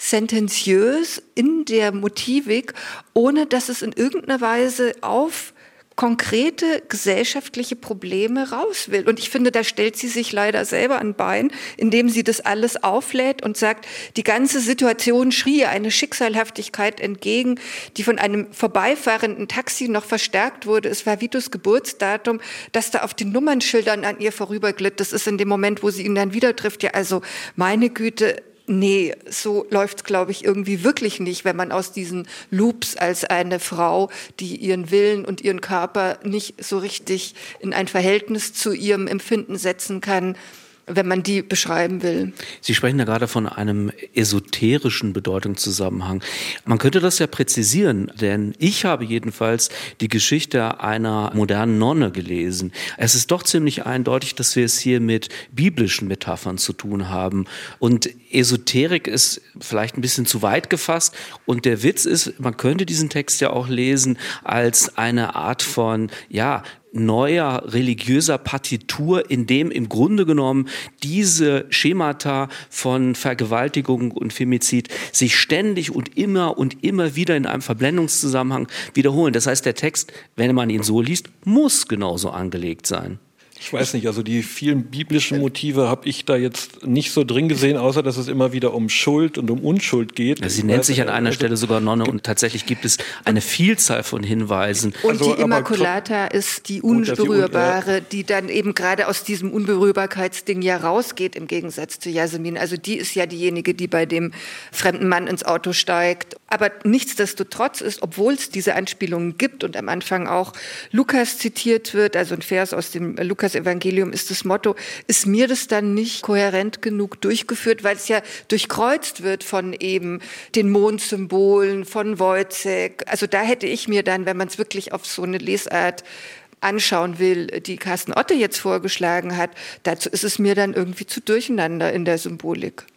sentenziös in der Motivik, ohne dass es in irgendeiner Weise auf konkrete gesellschaftliche Probleme raus will. Und ich finde, da stellt sie sich leider selber an Bein, indem sie das alles auflädt und sagt, die ganze Situation schrie eine Schicksalhaftigkeit entgegen, die von einem vorbeifahrenden Taxi noch verstärkt wurde. Es war Vitos Geburtsdatum, das da auf den Nummernschildern an ihr vorüberglitt. Das ist in dem Moment, wo sie ihn dann wieder trifft. Ja, also meine Güte, nee, so läuft's, glaube ich, irgendwie wirklich nicht, wenn man aus diesen Loops als eine Frau, die ihren Willen und ihren Körper nicht so richtig in ein Verhältnis zu ihrem Empfinden setzen kann, wenn man die beschreiben will. Sie sprechen da gerade von einem esoterischen Bedeutungszusammenhang. Man könnte das ja präzisieren, denn ich habe jedenfalls die Geschichte einer modernen Nonne gelesen. Es ist doch ziemlich eindeutig, dass wir es hier mit biblischen Metaphern zu tun haben. Und Esoterik ist vielleicht ein bisschen zu weit gefasst. Und der Witz ist, man könnte diesen Text ja auch lesen als eine Art von, ja, neuer religiöser Partitur, in dem im Grunde genommen diese Schemata von Vergewaltigung und Femizid sich ständig und immer und immer wieder in einem Verblendungszusammenhang wiederholen. Das heißt, der Text, wenn man ihn so liest, muss genauso angelegt sein. Ich weiß nicht, also die vielen biblischen Motive habe ich da jetzt nicht so drin gesehen, außer dass es immer wieder um Schuld und um Unschuld geht. Ja, sie nennt sich an einer Stelle sogar Nonne und tatsächlich gibt es eine Vielzahl von Hinweisen. Und also, die Immaculata ist die Unberührbare, die dann eben gerade aus diesem Unberührbarkeitsding ja rausgeht, im Gegensatz zu Yasemin. Also die ist ja diejenige, die bei dem fremden Mann ins Auto steigt. Aber nichtsdestotrotz ist, obwohl es diese Anspielungen gibt und am Anfang auch Lukas zitiert wird, also ein Vers aus dem Lukas Evangelium ist das Motto, ist mir das dann nicht kohärent genug durchgeführt, weil es ja durchkreuzt wird von eben den Mondsymbolen, von Wojciech. Also da hätte ich mir dann, wenn man es wirklich auf so eine Lesart anschauen will, die Carsten Otte jetzt vorgeschlagen hat, dazu ist es mir dann irgendwie zu durcheinander in der Symbolik.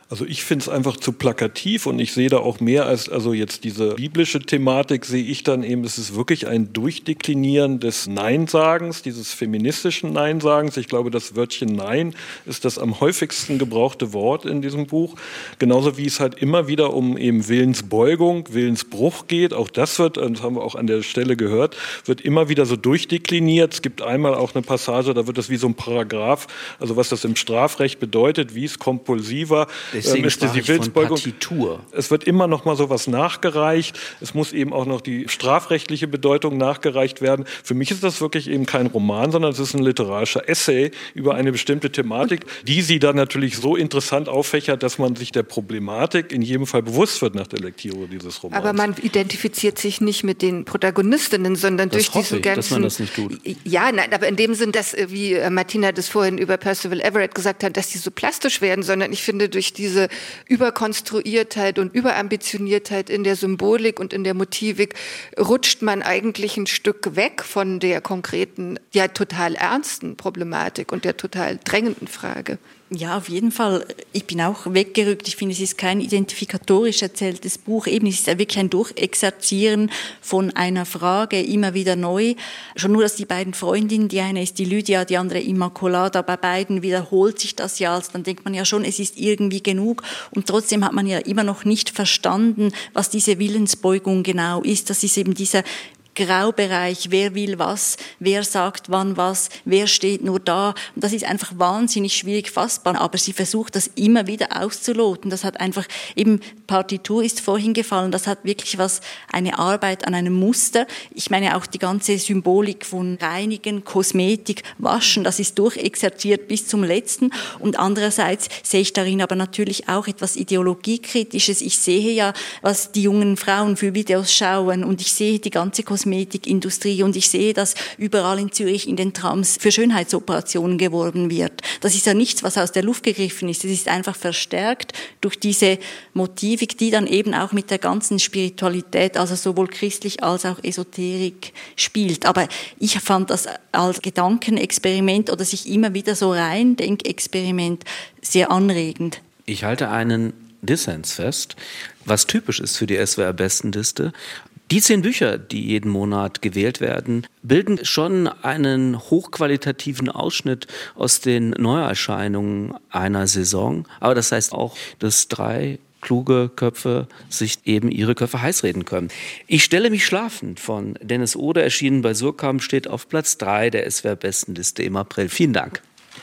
Also ich finde es einfach zu plakativ und ich sehe da auch mehr als also jetzt diese biblische Thematik, sehe ich dann eben, es ist wirklich ein Durchdeklinieren des Neinsagens, dieses feministischen Neinsagens. Ich glaube, das Wörtchen Nein ist das am häufigsten gebrauchte Wort in diesem Buch. Genauso wie es halt immer wieder um eben Willensbeugung, Willensbruch geht. Auch das wird, das haben wir auch an der Stelle gehört, wird immer wieder so durchdekliniert. Es gibt einmal auch eine Passage, da wird das wie so ein Paragraph, also was das im Strafrecht bedeutet, wie es kompulsiver Deswegen ist die Willensbeugung. Partitur. Es wird immer noch mal sowas nachgereicht. Es muss eben auch noch die strafrechtliche Bedeutung nachgereicht werden. Für mich ist das wirklich eben kein Roman, sondern es ist ein literarischer Essay über eine bestimmte Thematik, die sie dann natürlich so interessant auffächert, dass man sich der Problematik in jedem Fall bewusst wird nach der Lektüre dieses Romans. Aber man identifiziert sich nicht mit den Protagonistinnen, sondern das durch diesen ich, ganzen... dass man das nicht tut. Ja, nein, aber in dem Sinn, dass, wie Martina das vorhin über Percival Everett gesagt hat, dass die so plastisch werden, sondern ich finde, durch die diese Überkonstruiertheit und Überambitioniertheit in der Symbolik und in der Motivik rutscht man eigentlich ein Stück weg von der konkreten, ja total ernsten Problematik und der total drängenden Frage. Ja, auf jeden Fall. Ich bin auch weggerückt. Ich finde, es ist kein identifikatorisch erzähltes Buch. Eben, es ist ja wirklich ein Durchexerzieren von einer Frage, immer wieder neu. Schon nur, dass die beiden Freundinnen, die eine ist die Lydia, die andere Immaculada, bei beiden wiederholt sich das ja, also dann denkt man ja schon, es ist irgendwie genug. Und trotzdem hat man ja immer noch nicht verstanden, was diese Willensbeugung genau ist. Das ist eben dieser Graubereich, wer will was, wer sagt wann was, wer steht nur da. Und das ist einfach wahnsinnig schwierig fassbar. Aber sie versucht das immer wieder auszuloten. Das hat einfach, eben Partitur ist vorhin gefallen, das hat wirklich was, eine Arbeit an einem Muster. Ich meine auch die ganze Symbolik von Reinigen, Kosmetik, Waschen, das ist durchexerziert bis zum Letzten. Und andererseits sehe ich darin aber natürlich auch etwas Ideologiekritisches. Ich sehe ja, was die jungen Frauen für Videos schauen und ich sehe die ganze Kosmetik Kosmetikindustrie und ich sehe, dass überall in Zürich in den Trams für Schönheitsoperationen geworben wird. Das ist ja nichts, was aus der Luft gegriffen ist. Es ist einfach verstärkt durch diese Motivik, die dann eben auch mit der ganzen Spiritualität, also sowohl christlich als auch Esoterik spielt. Aber ich fand das als Gedankenexperiment oder sich immer wieder so rein Denkexperiment sehr anregend. Ich halte einen Dissens fest, was typisch ist für die S W R-Bestenliste. Die zehn Bücher, die jeden Monat gewählt werden, bilden schon einen hochqualitativen Ausschnitt aus den Neuerscheinungen einer Saison. Aber das heißt auch, dass drei kluge Köpfe sich eben ihre Köpfe heißreden können. Ich stelle mich schlafen von Dennis Oder, erschienen bei Surkamp, steht auf Platz drei der S W R-Bestenliste im April. Vielen Dank.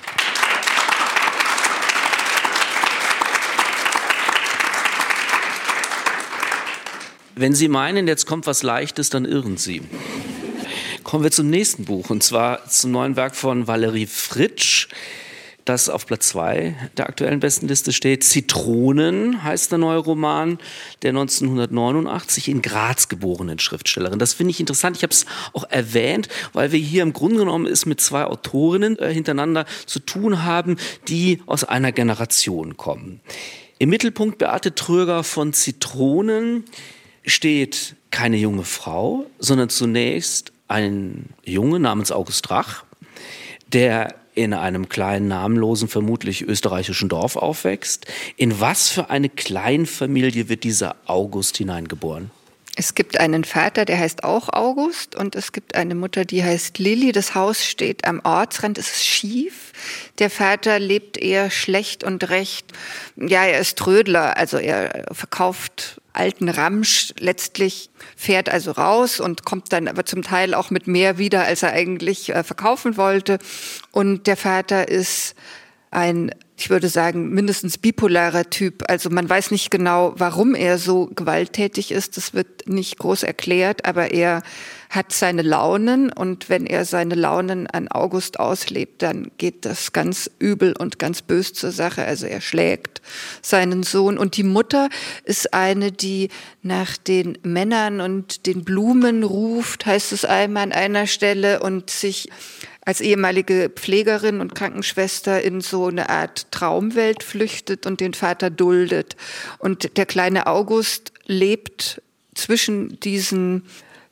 Wenn Sie meinen, jetzt kommt was Leichtes, dann irren Sie. Kommen wir zum nächsten Buch, und zwar zum neuen Werk von Valerie Fritsch, das auf Platz zwei der aktuellen Bestenliste steht. Zitronen heißt der neue Roman der neunzehnhundertneunundachtzig in Graz geborenen Schriftstellerin. Das finde ich interessant. Ich habe es auch erwähnt, weil wir hier im Grunde genommen es mit zwei Autorinnen äh, hintereinander zu tun haben, die aus einer Generation kommen. Im Mittelpunkt Beate Tröger von Zitronen steht keine junge Frau, sondern zunächst ein Junge namens August Rach, der in einem kleinen, namenlosen, vermutlich österreichischen Dorf aufwächst. In was für eine Kleinfamilie wird dieser August hineingeboren? Es gibt einen Vater, der heißt auch August, und es gibt eine Mutter, die heißt Lilli. Das Haus steht am Ortsrand, es ist schief. Der Vater lebt eher schlecht und recht. Ja, er ist Trödler, also er verkauft alten Ramsch, letztlich fährt also raus und kommt dann aber zum Teil auch mit mehr wieder, als er eigentlich äh, verkaufen wollte. Und der Vater ist ein, ich würde sagen, mindestens bipolarer Typ. Also man weiß nicht genau, warum er so gewalttätig ist. Das wird nicht groß erklärt, aber er hat seine Launen, und wenn er seine Launen an August auslebt, dann geht das ganz übel und ganz bös zur Sache. Also er schlägt seinen Sohn. Und die Mutter ist eine, die nach den Männern und den Blumen ruft, heißt es einmal an einer Stelle, und sich als ehemalige Pflegerin und Krankenschwester in so eine Art Traumwelt flüchtet und den Vater duldet. Und der kleine August lebt zwischen diesen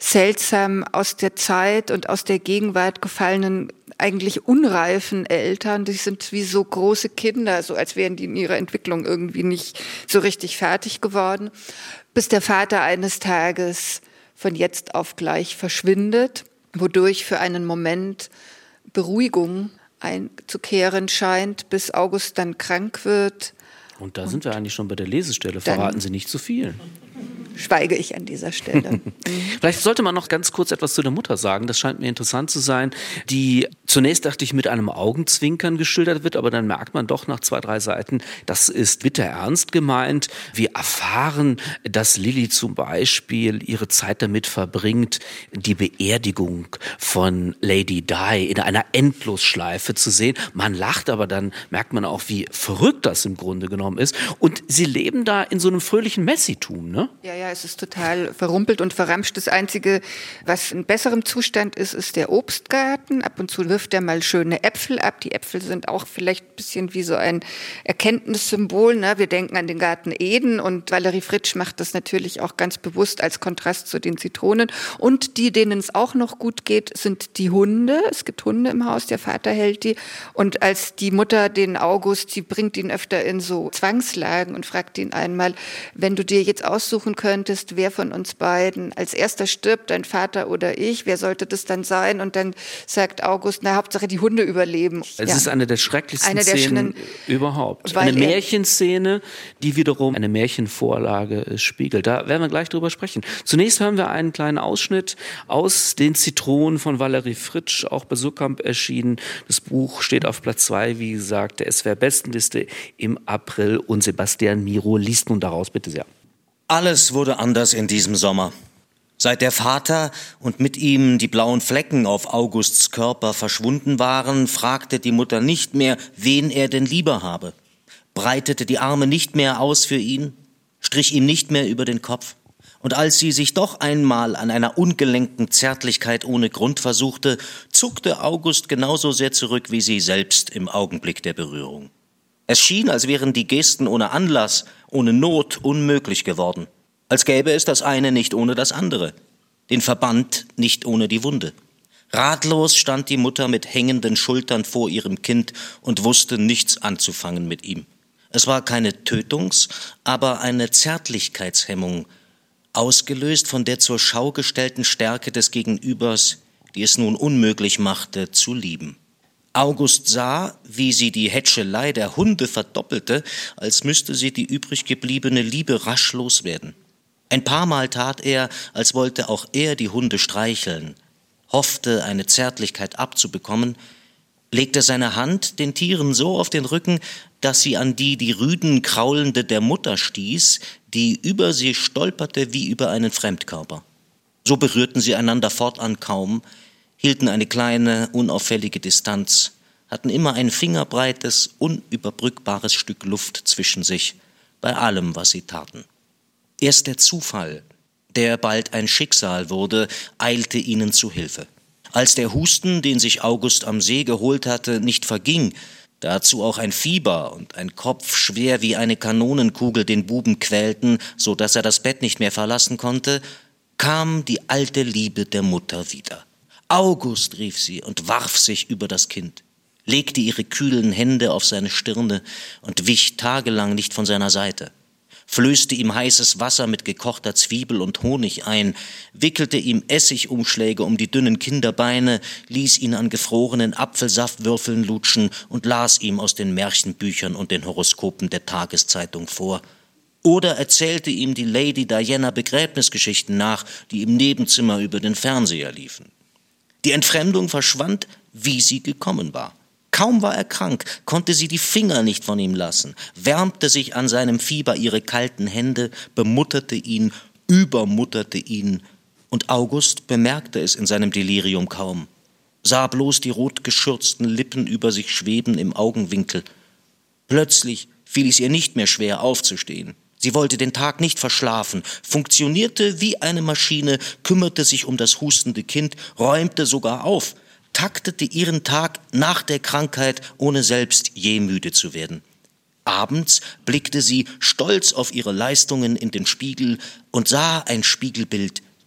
seltsam aus der Zeit und aus der Gegenwart gefallenen, eigentlich unreifen Eltern. Die sind wie so große Kinder, so als wären die in ihrer Entwicklung irgendwie nicht so richtig fertig geworden, bis der Vater eines Tages von jetzt auf gleich verschwindet, wodurch für einen Moment Beruhigung einzukehren scheint, bis August dann krank wird. Und da sind wir eigentlich schon bei der Lesestelle. Verraten Sie nicht zu viel. Schweige ich an dieser Stelle. Vielleicht sollte man noch ganz kurz etwas zu der Mutter sagen. Das scheint mir interessant zu sein, die zunächst dachte ich mit einem Augenzwinkern geschildert wird, aber dann merkt man doch nach zwei, drei Seiten, das ist bitter ernst gemeint. Wir erfahren, dass Lily zum Beispiel ihre Zeit damit verbringt, die Beerdigung von Lady Di in einer Endlosschleife zu sehen. Man lacht, aber dann merkt man auch, wie verrückt das im Grunde genommen ist. Und sie leben da in so einem fröhlichen Messitum, ne? Ja, ja, es ist total verrumpelt und verramscht. Das Einzige, was in besserem Zustand ist, ist der Obstgarten. Ab und zu wirft er mal schöne Äpfel ab. Die Äpfel sind auch vielleicht ein bisschen wie so ein Erkenntnissymbol, ne? Wir denken an den Garten Eden und Valerie Fritsch macht das natürlich auch ganz bewusst als Kontrast zu den Zitronen. Und die, denen es auch noch gut geht, sind die Hunde. Es gibt Hunde im Haus, der Vater hält die. Und als die Mutter den August, sie bringt ihn öfter in so Zwangslagen und fragt ihn einmal, wenn du dir jetzt aussuchen könntest, wer von uns beiden als erster stirbt, dein Vater oder ich, wer sollte das dann sein? Und dann sagt August, na, Hauptsache die Hunde überleben. Es ja. ist eine der schrecklichsten eine der Szenen schönen, überhaupt. Eine Märchenszene, die wiederum eine Märchenvorlage spiegelt. Da werden wir gleich drüber sprechen. Zunächst hören wir einen kleinen Ausschnitt aus den Zitronen von Valerie Fritsch, auch bei Suhrkamp erschienen. Das Buch steht auf Platz zwei, wie gesagt, der S W R-Bestenliste im April. Und Sebastian Miro liest nun daraus, bitte sehr. Alles wurde anders in diesem Sommer. Seit der Vater und mit ihm die blauen Flecken auf Augusts Körper verschwunden waren, fragte die Mutter nicht mehr, wen er denn lieber habe, breitete die Arme nicht mehr aus für ihn, strich ihm nicht mehr über den Kopf. Und als sie sich doch einmal an einer ungelenkten Zärtlichkeit ohne Grund versuchte, zuckte August genauso sehr zurück wie sie selbst im Augenblick der Berührung. Es schien, als wären die Gesten ohne Anlass, ohne Not unmöglich geworden. Als gäbe es das eine nicht ohne das andere, den Verband nicht ohne die Wunde. Ratlos stand die Mutter mit hängenden Schultern vor ihrem Kind und wusste nichts anzufangen mit ihm. Es war keine Tötungs-, aber eine Zärtlichkeitshemmung, ausgelöst von der zur Schau gestellten Stärke des Gegenübers, die es nun unmöglich machte, zu lieben. August sah, wie sie die Hätschelei der Hunde verdoppelte, als müsste sie die übrig gebliebene Liebe rasch loswerden. Ein paar Mal tat er, als wollte auch er die Hunde streicheln, hoffte, eine Zärtlichkeit abzubekommen, legte seine Hand den Tieren so auf den Rücken, dass sie an die die Rüden kraulende der Mutter stieß, die über sie stolperte wie über einen Fremdkörper. So berührten sie einander fortan kaum, hielten eine kleine, unauffällige Distanz, hatten immer ein fingerbreites, unüberbrückbares Stück Luft zwischen sich, bei allem, was sie taten. Erst der Zufall, der bald ein Schicksal wurde, eilte ihnen zu Hilfe. Als der Husten, den sich August am See geholt hatte, nicht verging, dazu auch ein Fieber und ein Kopf schwer wie eine Kanonenkugel den Buben quälten, so dass er das Bett nicht mehr verlassen konnte, kam die alte Liebe der Mutter wieder. »August«, rief sie und warf sich über das Kind, legte ihre kühlen Hände auf seine Stirne und wich tagelang nicht von seiner Seite, flößte ihm heißes Wasser mit gekochter Zwiebel und Honig ein, wickelte ihm Essigumschläge um die dünnen Kinderbeine, ließ ihn an gefrorenen Apfelsaftwürfeln lutschen und las ihm aus den Märchenbüchern und den Horoskopen der Tageszeitung vor. Oder erzählte ihm die Lady Diana Begräbnisgeschichten nach, die im Nebenzimmer über den Fernseher liefen. Die Entfremdung verschwand, wie sie gekommen war. Kaum war er krank, konnte sie die Finger nicht von ihm lassen, wärmte sich an seinem Fieber ihre kalten Hände, bemutterte ihn, übermutterte ihn, und August bemerkte es in seinem Delirium kaum, sah bloß die rot geschürzten Lippen über sich schweben im Augenwinkel. Plötzlich fiel es ihr nicht mehr schwer, aufzustehen. Sie wollte den Tag nicht verschlafen, funktionierte wie eine Maschine, kümmerte sich um das hustende Kind, räumte sogar auf, taktete ihren Tag nach der Krankheit, ohne selbst je müde zu werden. Abends blickte sie stolz auf ihre Leistungen in den Spiegel und sah ein Spiegelbild,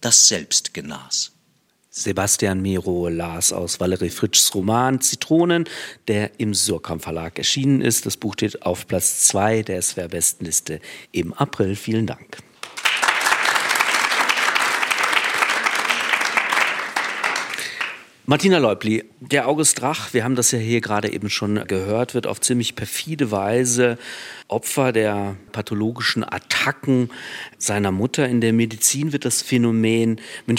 das selbst genas. Sebastian Mero las aus Valerie Fritschs Roman Zitronen, der im Suhrkamp Verlag erschienen ist. Das Buch steht auf Platz zwei der S W R-Bestenliste im April. Vielen Dank. Martina Leubli, der August Drach, wir haben das ja hier gerade eben schon gehört, wird auf ziemlich perfide Weise Opfer der pathologischen Attacken seiner Mutter. In der Medizin wird das Phänomen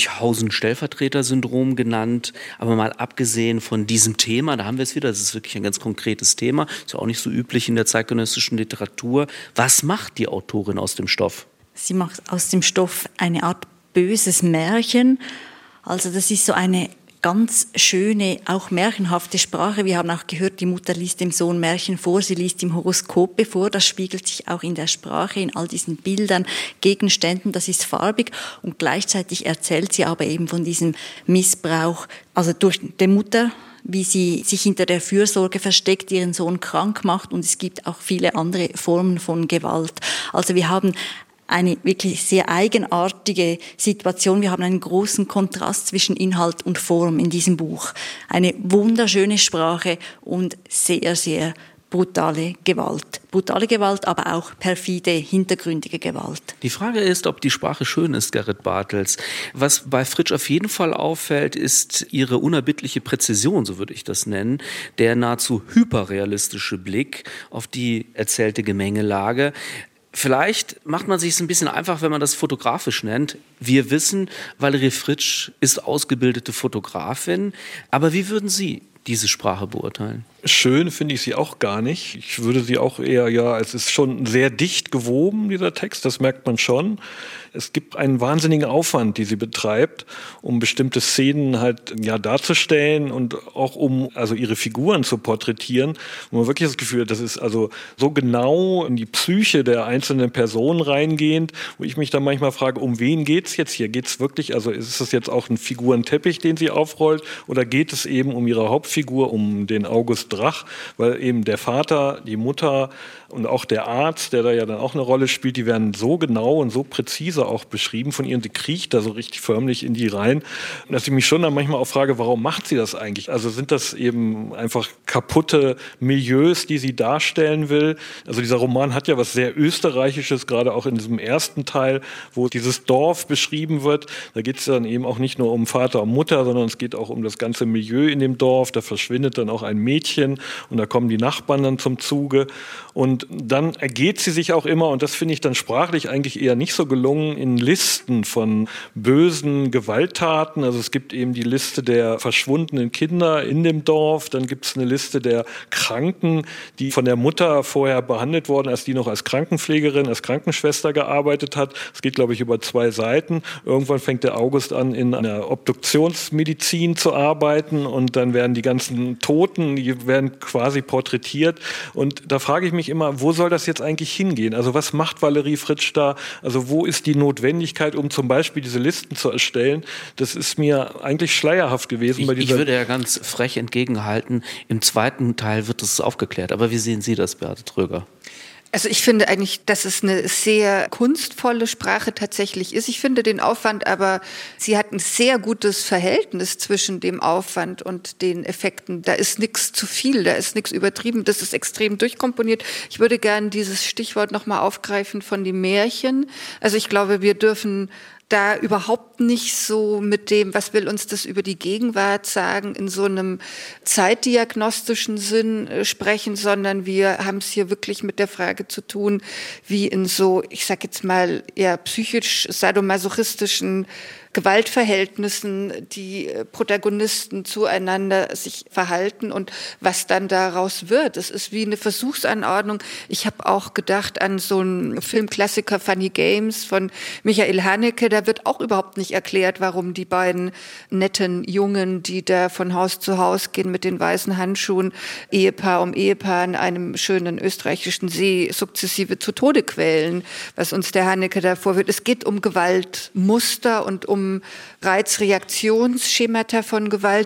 Münchhausen-Stellvertreter-Syndrom genannt. Aber mal abgesehen von diesem Thema, da haben wir es wieder, das ist wirklich ein ganz konkretes Thema, ist ja auch nicht so üblich in der zeitgenössischen Literatur. Was macht die Autorin aus dem Stoff? Sie macht aus dem Stoff eine Art böses Märchen. Also das ist so eine ganz schöne, auch märchenhafte Sprache. Wir haben auch gehört, die Mutter liest dem Sohn Märchen vor, sie liest ihm Horoskope vor. Das spiegelt sich auch in der Sprache, in all diesen Bildern, Gegenständen. Das ist farbig und gleichzeitig erzählt sie aber eben von diesem Missbrauch, also durch die Mutter, wie sie sich hinter der Fürsorge versteckt, ihren Sohn krank macht, und es gibt auch viele andere Formen von Gewalt. Also wir haben eine wirklich sehr eigenartige Situation. Wir haben einen großen Kontrast zwischen Inhalt und Form in diesem Buch. Eine wunderschöne Sprache und sehr, sehr brutale Gewalt. Brutale Gewalt, aber auch perfide, hintergründige Gewalt. Die Frage ist, ob die Sprache schön ist, Gerrit Bartels. Was bei Fritsch auf jeden Fall auffällt, ist ihre unerbittliche Präzision, so würde ich das nennen, der nahezu hyperrealistische Blick auf die erzählte Gemengelage. Vielleicht macht man sich es ein bisschen einfach, wenn man das fotografisch nennt. Wir wissen, Valerie Fritsch ist ausgebildete Fotografin. Aber wie würden Sie diese Sprache beurteilen? Schön finde ich sie auch gar nicht. Ich würde sie auch eher, ja, es ist schon sehr dicht gewoben, dieser Text, das merkt man schon. Es gibt einen wahnsinnigen Aufwand, die sie betreibt, um bestimmte Szenen halt, ja, darzustellen und auch um, also ihre Figuren zu porträtieren. Und man wirklich das Gefühl hat, das ist also so genau in die Psyche der einzelnen Personen reingehend, wo ich mich dann manchmal frage, um wen geht's jetzt hier? Geht's wirklich, also ist es jetzt auch ein Figurenteppich, den sie aufrollt, oder geht es eben um ihre Hauptfigur, um den August Drach, weil eben der Vater, die Mutter und auch der Arzt, der da ja dann auch eine Rolle spielt, die werden so genau und so präzise auch beschrieben von ihr, und sie kriecht da so richtig förmlich in die rein, dass ich mich schon dann manchmal auch frage, warum macht sie das eigentlich? Also sind das eben einfach kaputte Milieus, die sie darstellen will? Also dieser Roman hat ja was sehr Österreichisches, gerade auch in diesem ersten Teil, wo dieses Dorf beschrieben wird. Da geht es dann eben auch nicht nur um Vater und Mutter, sondern es geht auch um das ganze Milieu in dem Dorf. Da verschwindet dann auch ein Mädchen und da kommen die Nachbarn dann zum Zuge. Und dann ergeht sie sich auch immer, und das finde ich dann sprachlich eigentlich eher nicht so gelungen, in Listen von bösen Gewalttaten. Also es gibt eben die Liste der verschwundenen Kinder in dem Dorf, dann gibt es eine Liste der Kranken, die von der Mutter vorher behandelt wurden, als die noch als Krankenpflegerin, als Krankenschwester gearbeitet hat. Es geht, glaube ich, über zwei Seiten. Irgendwann fängt der August an, in einer Obduktionsmedizin zu arbeiten, und dann werden die ganzen Toten, die werden quasi porträtiert. Und da frage ich mich immer, wo soll das jetzt eigentlich hingehen? Also was macht Valerie Fritsch da? Also wo ist die Notwendigkeit, um zum Beispiel diese Listen zu erstellen? Das ist mir eigentlich schleierhaft gewesen. Ich, bei dieser ich würde ja ganz frech entgegenhalten, im zweiten Teil wird es aufgeklärt. Aber wie sehen Sie das, Beate Tröger? Also ich finde eigentlich, dass es eine sehr kunstvolle Sprache tatsächlich ist. Ich finde den Aufwand, aber sie hat ein sehr gutes Verhältnis zwischen dem Aufwand und den Effekten. Da ist nichts zu viel, da ist nichts übertrieben, das ist extrem durchkomponiert. Ich würde gerne dieses Stichwort nochmal aufgreifen von den Märchen. Also ich glaube, wir dürfen da überhaupt nicht so mit dem, was will uns das über die Gegenwart sagen, in so einem zeitdiagnostischen Sinn äh, sprechen, sondern wir haben es hier wirklich mit der Frage zu tun, wie in so, ich sag jetzt mal, eher psychisch sadomasochistischen Gewaltverhältnissen die Protagonisten zueinander sich verhalten und was dann daraus wird. Es ist wie eine Versuchsanordnung. Ich habe auch gedacht an so einen Filmklassiker Funny Games von Michael Haneke. Da wird auch überhaupt nicht erklärt, warum die beiden netten Jungen, die da von Haus zu Haus gehen mit den weißen Handschuhen, Ehepaar um Ehepaar an einem schönen österreichischen See sukzessive zu Tode quälen, was uns der Haneke da vorwirft. Es geht um Gewaltmuster und um Reizreaktionsschemata von Gewalt.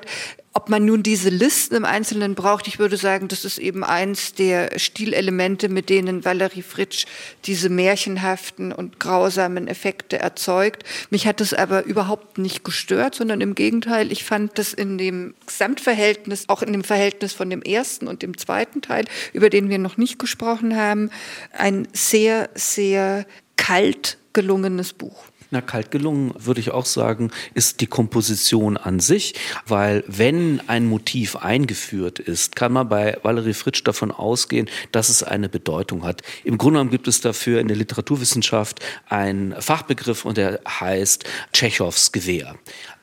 Ob man nun diese Listen im Einzelnen braucht, ich würde sagen, das ist eben eins der Stilelemente, mit denen Valerie Fritsch diese märchenhaften und grausamen Effekte erzeugt. Mich hat es aber überhaupt nicht gestört, sondern im Gegenteil, ich fand das in dem Gesamtverhältnis, auch in dem Verhältnis von dem ersten und dem zweiten Teil, über den wir noch nicht gesprochen haben, ein sehr, sehr kalt gelungenes Buch. Na, kalt gelungen, würde ich auch sagen, ist die Komposition an sich, weil wenn ein Motiv eingeführt ist, kann man bei Valerie Fritsch davon ausgehen, dass es eine Bedeutung hat. Im Grunde genommen gibt es dafür in der Literaturwissenschaft einen Fachbegriff und der heißt Tschechows Gewehr.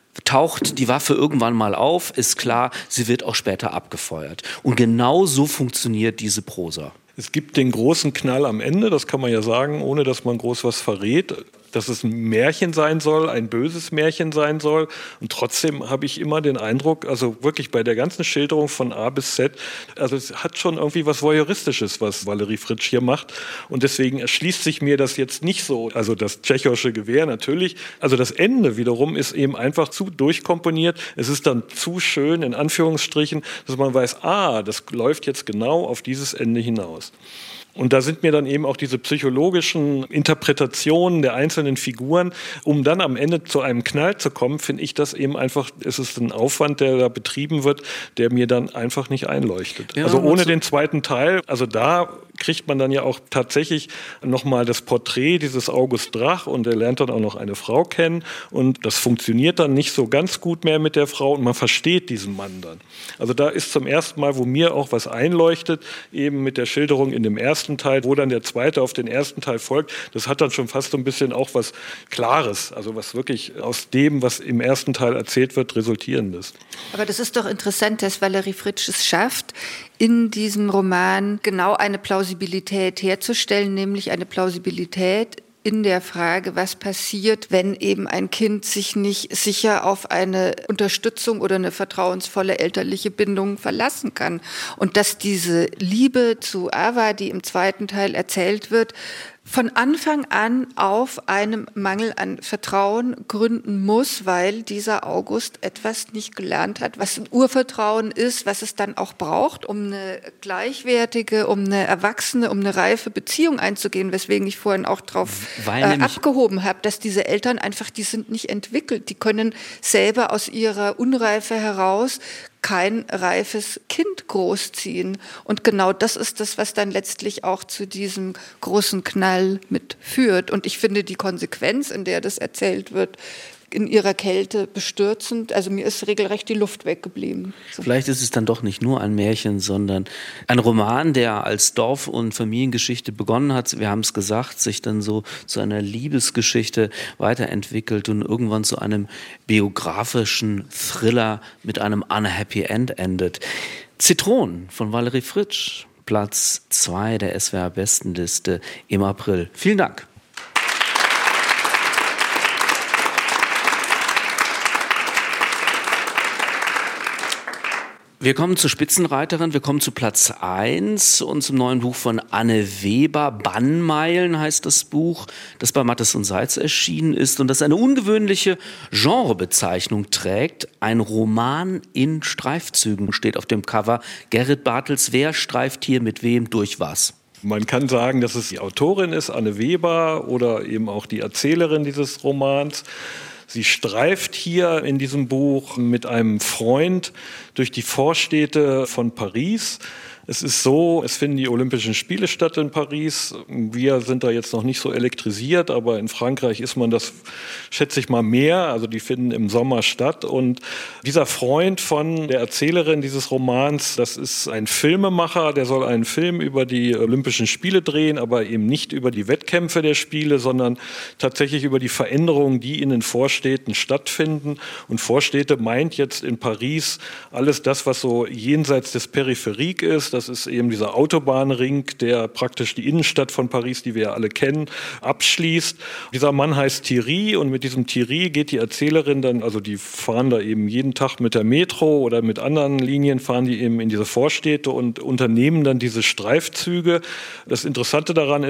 Taucht die Waffe irgendwann mal auf, ist klar, sie wird auch später abgefeuert. Und genau so funktioniert diese Prosa. Es gibt den großen Knall am Ende, das kann man ja sagen, ohne dass man groß was verrät, dass es ein Märchen sein soll, ein böses Märchen sein soll. Und trotzdem habe ich immer den Eindruck, also wirklich bei der ganzen Schilderung von A bis Z, also es hat schon irgendwie was Voyeuristisches, was Valerie Fritsch hier macht. Und deswegen erschließt sich mir das jetzt nicht so. Also das tschechische Gewehr natürlich. Also das Ende wiederum ist eben einfach zu durchkomponiert. Es ist dann zu schön, in Anführungsstrichen, dass man weiß, ah, das läuft jetzt genau auf dieses Ende hinaus. Und da sind mir dann eben auch diese psychologischen Interpretationen der einzelnen Figuren, um dann am Ende zu einem Knall zu kommen, finde ich das eben einfach, es ist ein Aufwand, der da betrieben wird, der mir dann einfach nicht einleuchtet. Ja, also ohne den zweiten Teil, also da kriegt man dann ja auch tatsächlich nochmal das Porträt dieses August Drach und er lernt dann auch noch eine Frau kennen und das funktioniert dann nicht so ganz gut mehr mit der Frau und man versteht diesen Mann dann. Also da ist zum ersten Mal, wo mir auch was einleuchtet, eben mit der Schilderung in dem ersten Teil, wo dann der zweite auf den ersten Teil folgt, das hat dann schon fast so ein bisschen auch was Klares, also was wirklich aus dem, was im ersten Teil erzählt wird, resultierendes. Aber das ist doch interessant, dass Valerie Fritsch es schafft, in diesem Roman genau eine Plausibilität herzustellen, nämlich eine Plausibilität in der Frage, was passiert, wenn eben ein Kind sich nicht sicher auf eine Unterstützung oder eine vertrauensvolle elterliche Bindung verlassen kann. Und dass diese Liebe zu Ava, die im zweiten Teil erzählt wird, von Anfang an auf einem Mangel an Vertrauen gründen muss, weil dieser August etwas nicht gelernt hat, was ein Urvertrauen ist, was es dann auch braucht, um eine gleichwertige, um eine erwachsene, um eine reife Beziehung einzugehen, weswegen ich vorhin auch drauf äh, abgehoben habe, dass diese Eltern einfach, die sind nicht entwickelt, die können selber aus ihrer Unreife heraus kein reifes Kind großziehen. Und genau das ist das, was dann letztlich auch zu diesem großen Knall mitführt. Und ich finde die Konsequenz, in der das erzählt wird, in ihrer Kälte bestürzend. Also mir ist regelrecht die Luft weggeblieben. So. Vielleicht ist es dann doch nicht nur ein Märchen, sondern ein Roman, der als Dorf- und Familiengeschichte begonnen hat. Wir haben es gesagt, sich dann so zu einer Liebesgeschichte weiterentwickelt und irgendwann zu einem biografischen Thriller mit einem unhappy End endet. Zitronen von Valerie Fritsch, Platz zwei der S W R-Bestenliste im April. Vielen Dank. Wir kommen zur Spitzenreiterin, wir kommen zu Platz eins und zum neuen Buch von Anne Weber. Bannmeilen heißt das Buch, das bei Mattes und Seitz erschienen ist und das eine ungewöhnliche Genrebezeichnung trägt. Ein Roman in Streifzügen steht auf dem Cover. Gerrit Bartels, wer streift hier mit wem durch was? Man kann sagen, dass es die Autorin ist, Anne Weber, oder eben auch die Erzählerin dieses Romans. Sie streift hier in diesem Buch mit einem Freund durch die Vorstädte von Paris. Es ist so, es finden die Olympischen Spiele statt in Paris. Wir sind da jetzt noch nicht so elektrisiert, aber in Frankreich ist man das, schätze ich mal, mehr. Also die finden im Sommer statt. Und dieser Freund von der Erzählerin dieses Romans, das ist ein Filmemacher, der soll einen Film über die Olympischen Spiele drehen, aber eben nicht über die Wettkämpfe der Spiele, sondern tatsächlich über die Veränderungen, die in den Vorstädten stattfinden. Und Vorstädte meint jetzt in Paris alles das, was so jenseits des Peripherik ist. Das ist eben dieser Autobahnring, der praktisch die Innenstadt von Paris, die wir ja alle kennen, abschließt. Dieser Mann heißt Thierry und mit diesem Thierry geht die Erzählerin dann, also die fahren da eben jeden Tag mit der Metro oder mit anderen Linien, fahren die eben in diese Vorstädte und unternehmen dann diese Streifzüge. Das Interessante daran ist,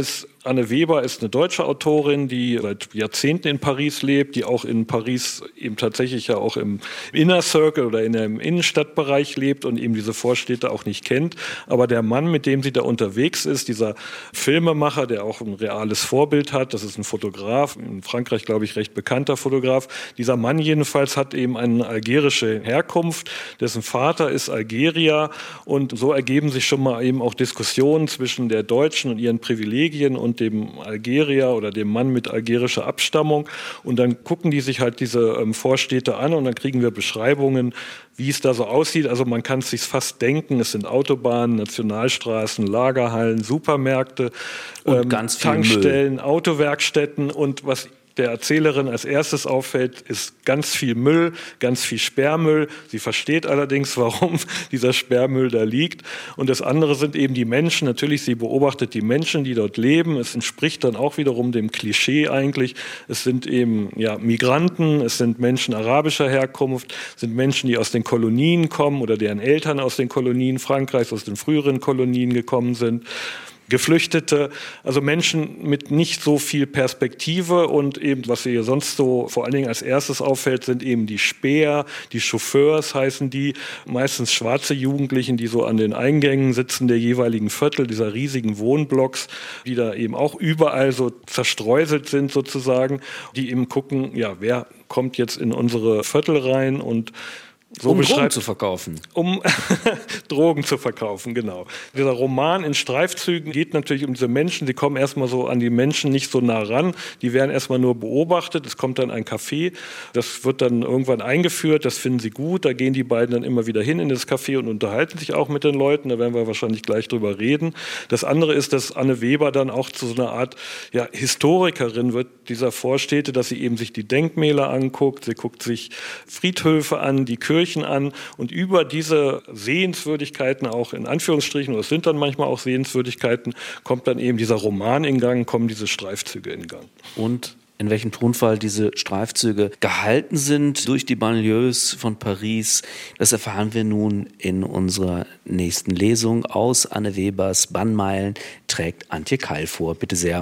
Anne Weber ist eine deutsche Autorin, die seit Jahrzehnten in Paris lebt, die auch in Paris eben tatsächlich ja auch im Inner Circle oder in einem Innenstadtbereich lebt und eben diese Vorstädte auch nicht kennt. Aber der Mann, mit dem sie da unterwegs ist, dieser Filmemacher, der auch ein reales Vorbild hat, das ist ein Fotograf, in Frankreich, glaube ich, recht bekannter Fotograf. Dieser Mann jedenfalls hat eben eine algerische Herkunft, dessen Vater ist Algerier und so ergeben sich schon mal eben auch Diskussionen zwischen der Deutschen und ihren Privilegien und dem Algerier oder dem Mann mit algerischer Abstammung. Und dann gucken die sich halt diese ähm, Vorstädte an und dann kriegen wir Beschreibungen, wie es da so aussieht. Also man kann es sich fast denken, es sind Autobahnen, Nationalstraßen, Lagerhallen, Supermärkte, und ähm, ganz viel Tankstellen, Müll. Autowerkstätten und was der Erzählerin als erstes auffällt, ist ganz viel Müll, ganz viel Sperrmüll. Sie versteht allerdings, warum dieser Sperrmüll da liegt. Und das andere sind eben die Menschen. Natürlich, sie beobachtet die Menschen, die dort leben. Es entspricht dann auch wiederum dem Klischee eigentlich. Es sind eben ja, Migranten, es sind Menschen arabischer Herkunft, es sind Menschen, die aus den Kolonien kommen oder deren Eltern aus den Kolonien Frankreichs, aus den früheren Kolonien gekommen sind. Geflüchtete, also Menschen mit nicht so viel Perspektive und eben, was hier sonst so vor allen Dingen als erstes auffällt, sind eben die Späher, die Chauffeurs heißen die, meistens schwarze Jugendlichen, die so an den Eingängen sitzen der jeweiligen Viertel, dieser riesigen Wohnblocks, die da eben auch überall so zerstreuselt sind sozusagen, die eben gucken, ja, wer kommt jetzt in unsere Viertel rein und So um Drogen zu verkaufen. Um Drogen zu verkaufen, genau. Dieser Roman in Streifzügen geht natürlich um diese Menschen. Sie kommen erstmal so an die Menschen nicht so nah ran. Die werden erstmal nur beobachtet. Es kommt dann ein Café. Das wird dann irgendwann eingeführt. Das finden sie gut. Da gehen die beiden dann immer wieder hin in das Café und unterhalten sich auch mit den Leuten. Da werden wir wahrscheinlich gleich drüber reden. Das andere ist, dass Anne Weber dann auch zu so einer Art ja, Historikerin wird dieser Vorstädte, dass sie eben sich die Denkmäler anguckt. Sie guckt sich Friedhöfe an, die Kirchen an und über diese Sehenswürdigkeiten auch in Anführungsstrichen, oder es sind dann manchmal auch Sehenswürdigkeiten, kommt dann eben dieser Roman in Gang, kommen diese Streifzüge in Gang. Und in welchem Tonfall diese Streifzüge gehalten sind durch die Banlieues von Paris, das erfahren wir nun in unserer nächsten Lesung aus Anne Webers Bannmeilen, trägt Antje Keil vor. Bitte sehr.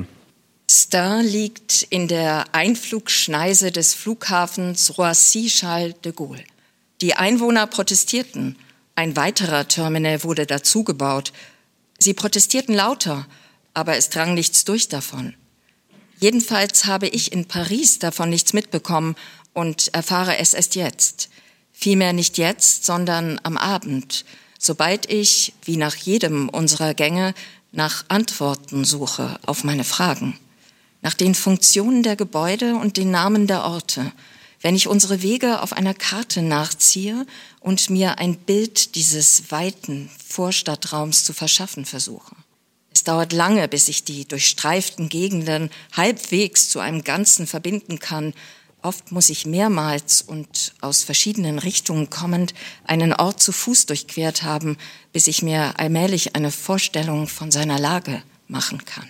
Stein liegt in der Einflugschneise des Flughafens Roissy-Charles de Gaulle. Die Einwohner protestierten. Ein weiterer Terminal wurde dazugebaut. Sie protestierten lauter, aber es drang nichts durch davon. Jedenfalls habe ich in Paris davon nichts mitbekommen und erfahre es erst jetzt. Vielmehr nicht jetzt, sondern am Abend, sobald ich, wie nach jedem unserer Gänge, nach Antworten suche auf meine Fragen. Nach den Funktionen der Gebäude und den Namen der Orte. Wenn ich unsere Wege auf einer Karte nachziehe und mir ein Bild dieses weiten Vorstadtraums zu verschaffen versuche. Es dauert lange, bis ich die durchstreiften Gegenden halbwegs zu einem Ganzen verbinden kann. Oft muss ich mehrmals und aus verschiedenen Richtungen kommend einen Ort zu Fuß durchquert haben, bis ich mir allmählich eine Vorstellung von seiner Lage machen kann.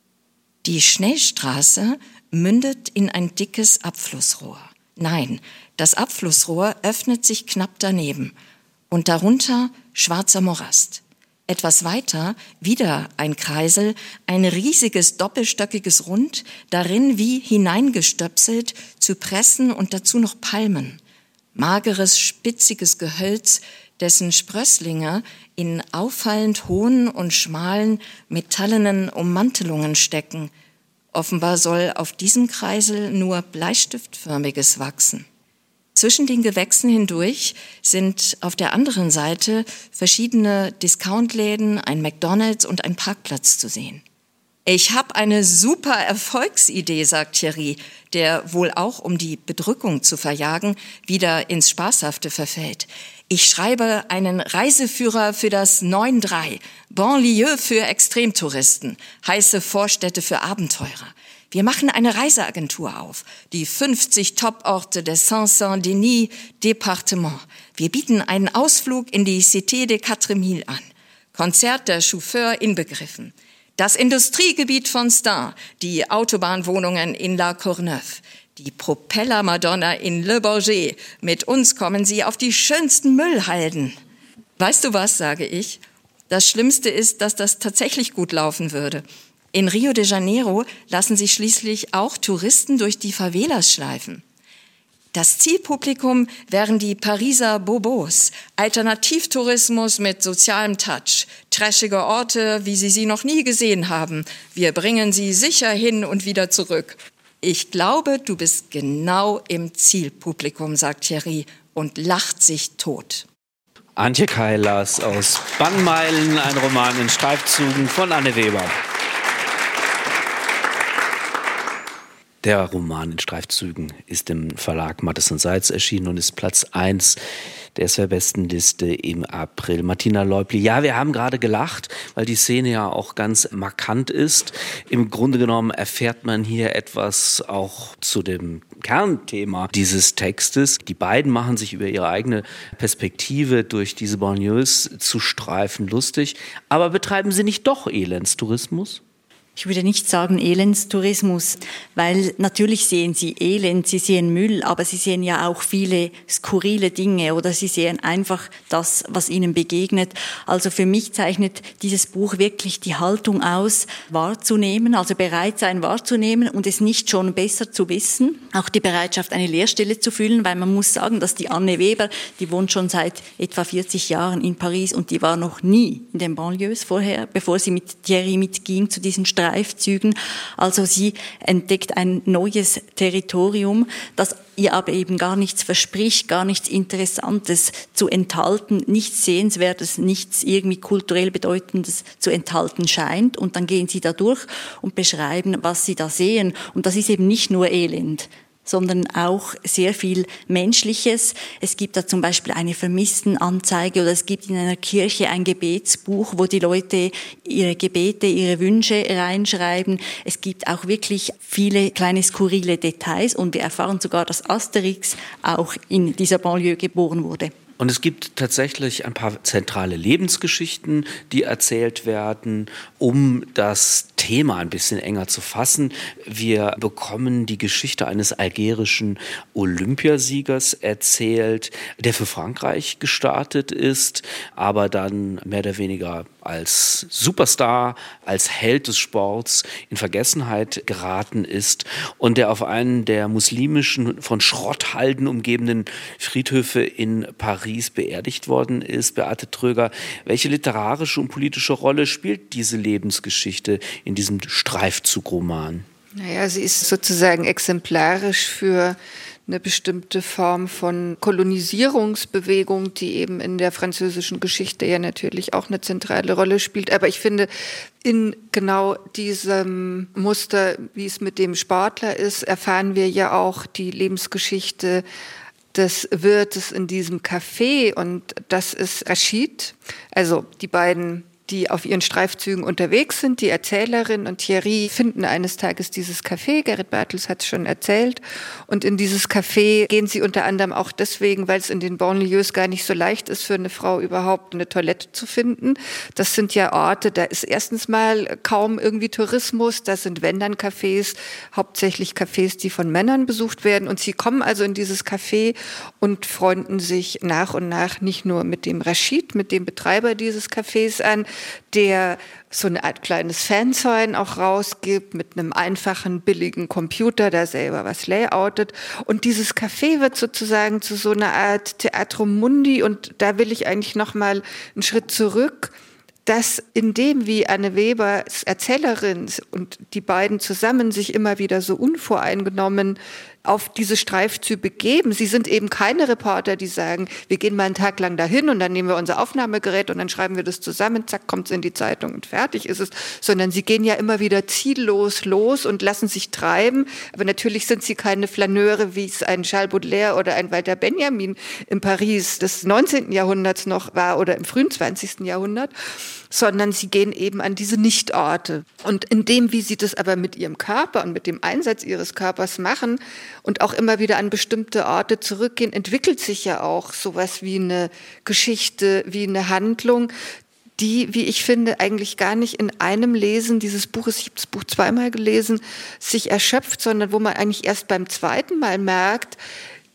Die Schnellstraße mündet in ein dickes Abflussrohr. Nein, das Abflussrohr öffnet sich knapp daneben und darunter schwarzer Morast. Etwas weiter wieder ein Kreisel, ein riesiges doppelstöckiges Rund, darin wie hineingestöpselt Zypressen und dazu noch Palmen. Mageres, spitziges Gehölz, dessen Sprösslinge in auffallend hohen und schmalen metallenen Ummantelungen stecken. Offenbar soll auf diesem Kreisel nur Bleistiftförmiges wachsen. Zwischen den Gewächsen hindurch sind auf der anderen Seite verschiedene Discountläden, ein McDonald's und ein Parkplatz zu sehen. Ich habe eine super Erfolgsidee, sagt Thierry, der wohl auch, um die Bedrückung zu verjagen, wieder ins Spaßhafte verfällt. Ich schreibe einen Reiseführer für das neun drei, Banlieue für Extremtouristen, heiße Vorstädte für Abenteurer. Wir machen eine Reiseagentur auf, die fünfzig Top-Orte des Saint-Saint-Denis-Departement. Wir bieten einen Ausflug in die Cité des Quatre Mille an, Konzert der Chauffeur inbegriffen. Das Industriegebiet von Stein, die Autobahnwohnungen in La Courneuve, die Propeller-Madonna in Le Bourget. Mit uns kommen Sie auf die schönsten Müllhalden. Weißt du was, sage ich? Das Schlimmste ist, dass das tatsächlich gut laufen würde. In Rio de Janeiro lassen sich schließlich auch Touristen durch die Favelas schleifen. Das Zielpublikum wären die Pariser Bobos, Alternativtourismus mit sozialem Touch, trashige Orte, wie Sie sie noch nie gesehen haben. Wir bringen Sie sicher hin und wieder zurück. Ich glaube, du bist genau im Zielpublikum, sagt Thierry und lacht sich tot. Antje Keilers aus Bannmeilen, ein Roman in Streifzügen von Anne Weber. Der Roman in Streifzügen ist im Verlag Mattes und Seitz erschienen und ist Platz eins der S W R-Bestenliste im April. Martina Leupli, ja, wir haben gerade gelacht, weil die Szene ja auch ganz markant ist. Im Grunde genommen erfährt man hier etwas auch zu dem Kernthema dieses Textes. Die beiden machen sich über ihre eigene Perspektive durch diese Banlieues zu streifen lustig. Aber betreiben sie nicht doch Elendstourismus? Ich würde nicht sagen Elendstourismus, weil natürlich sehen Sie Elend, Sie sehen Müll, aber Sie sehen ja auch viele skurrile Dinge oder Sie sehen einfach das, was Ihnen begegnet. Also für mich zeichnet dieses Buch wirklich die Haltung aus, wahrzunehmen, also bereit sein wahrzunehmen und es nicht schon besser zu wissen. Auch die Bereitschaft, eine Leerstelle zu füllen, weil man muss sagen, dass die Anne Weber, die wohnt schon seit etwa vierzig Jahren in Paris und die war noch nie in den Banlieues vorher, bevor sie mit Thierry mitging zu diesen Streifzügen. Also sie entdeckt ein neues Territorium, das ihr aber eben gar nichts verspricht, gar nichts Interessantes zu enthalten, nichts Sehenswertes, nichts irgendwie kulturell Bedeutendes zu enthalten scheint. Und dann gehen sie da durch und beschreiben, was sie da sehen. Und das ist eben nicht nur Elend, sondern auch sehr viel Menschliches. Es gibt da zum Beispiel eine Vermisstenanzeige oder es gibt in einer Kirche ein Gebetsbuch, wo die Leute ihre Gebete, ihre Wünsche reinschreiben. Es gibt auch wirklich viele kleine skurrile Details und wir erfahren sogar, dass Asterix auch in dieser Banlieue geboren wurde. Und es gibt tatsächlich ein paar zentrale Lebensgeschichten, die erzählt werden, um das Thema ein bisschen enger zu fassen. Wir bekommen die Geschichte eines algerischen Olympiasiegers erzählt, der für Frankreich gestartet ist, aber dann mehr oder weniger als Superstar, als Held des Sports in Vergessenheit geraten ist und der auf einen der muslimischen, von Schrotthalden umgebenen Friedhöfe in Paris beerdigt worden ist. Beate Tröger, welche literarische und politische Rolle spielt diese Lebensgeschichte in diesem Streifzugroman? Naja, sie ist sozusagen exemplarisch für eine bestimmte Form von Kolonisierungsbewegung, die eben in der französischen Geschichte ja natürlich auch eine zentrale Rolle spielt. Aber ich finde, in genau diesem Muster, wie es mit dem Sportler ist, erfahren wir ja auch die Lebensgeschichte des Wirtes in diesem Café. Und das ist Rachid, also die beiden, die auf ihren Streifzügen unterwegs sind. Die Erzählerin und Thierry finden eines Tages dieses Café. Gerrit Bartels hat es schon erzählt. Und in dieses Café gehen sie unter anderem auch deswegen, weil es in den Banlieues gar nicht so leicht ist, für eine Frau überhaupt eine Toilette zu finden. Das sind ja Orte, da ist erstens mal kaum irgendwie Tourismus. Das sind wenn dann Cafés, hauptsächlich Cafés, die von Männern besucht werden. Und sie kommen also in dieses Café und freunden sich nach und nach nicht nur mit dem Rachid, mit dem Betreiber dieses Cafés an, der so eine Art kleines Fansign auch rausgibt mit einem einfachen, billigen Computer, der selber was layoutet. Und dieses Café wird sozusagen zu so einer Art Theatrum Mundi. Und da will ich eigentlich noch mal einen Schritt zurück, dass in dem, wie Anne Weber Erzählerin und die beiden zusammen sich immer wieder so unvoreingenommen auf diese Streifzüge begeben. Sie sind eben keine Reporter, die sagen, wir gehen mal einen Tag lang dahin und dann nehmen wir unser Aufnahmegerät und dann schreiben wir das zusammen, zack, kommt es in die Zeitung und fertig ist es. Sondern sie gehen ja immer wieder ziellos los und lassen sich treiben. Aber natürlich sind sie keine Flaneure, wie es ein Charles Baudelaire oder ein Walter Benjamin in Paris des neunzehnten Jahrhunderts noch war oder im frühen zwanzigsten Jahrhundert, sondern sie gehen eben an diese Nichtorte. Und in dem, wie sie das aber mit ihrem Körper und mit dem Einsatz ihres Körpers machen und auch immer wieder an bestimmte Orte zurückgehen, entwickelt sich ja auch sowas wie eine Geschichte, wie eine Handlung, die, wie ich finde, eigentlich gar nicht in einem Lesen dieses Buches, ich habe das Buch zweimal gelesen, sich erschöpft, sondern wo man eigentlich erst beim zweiten Mal merkt,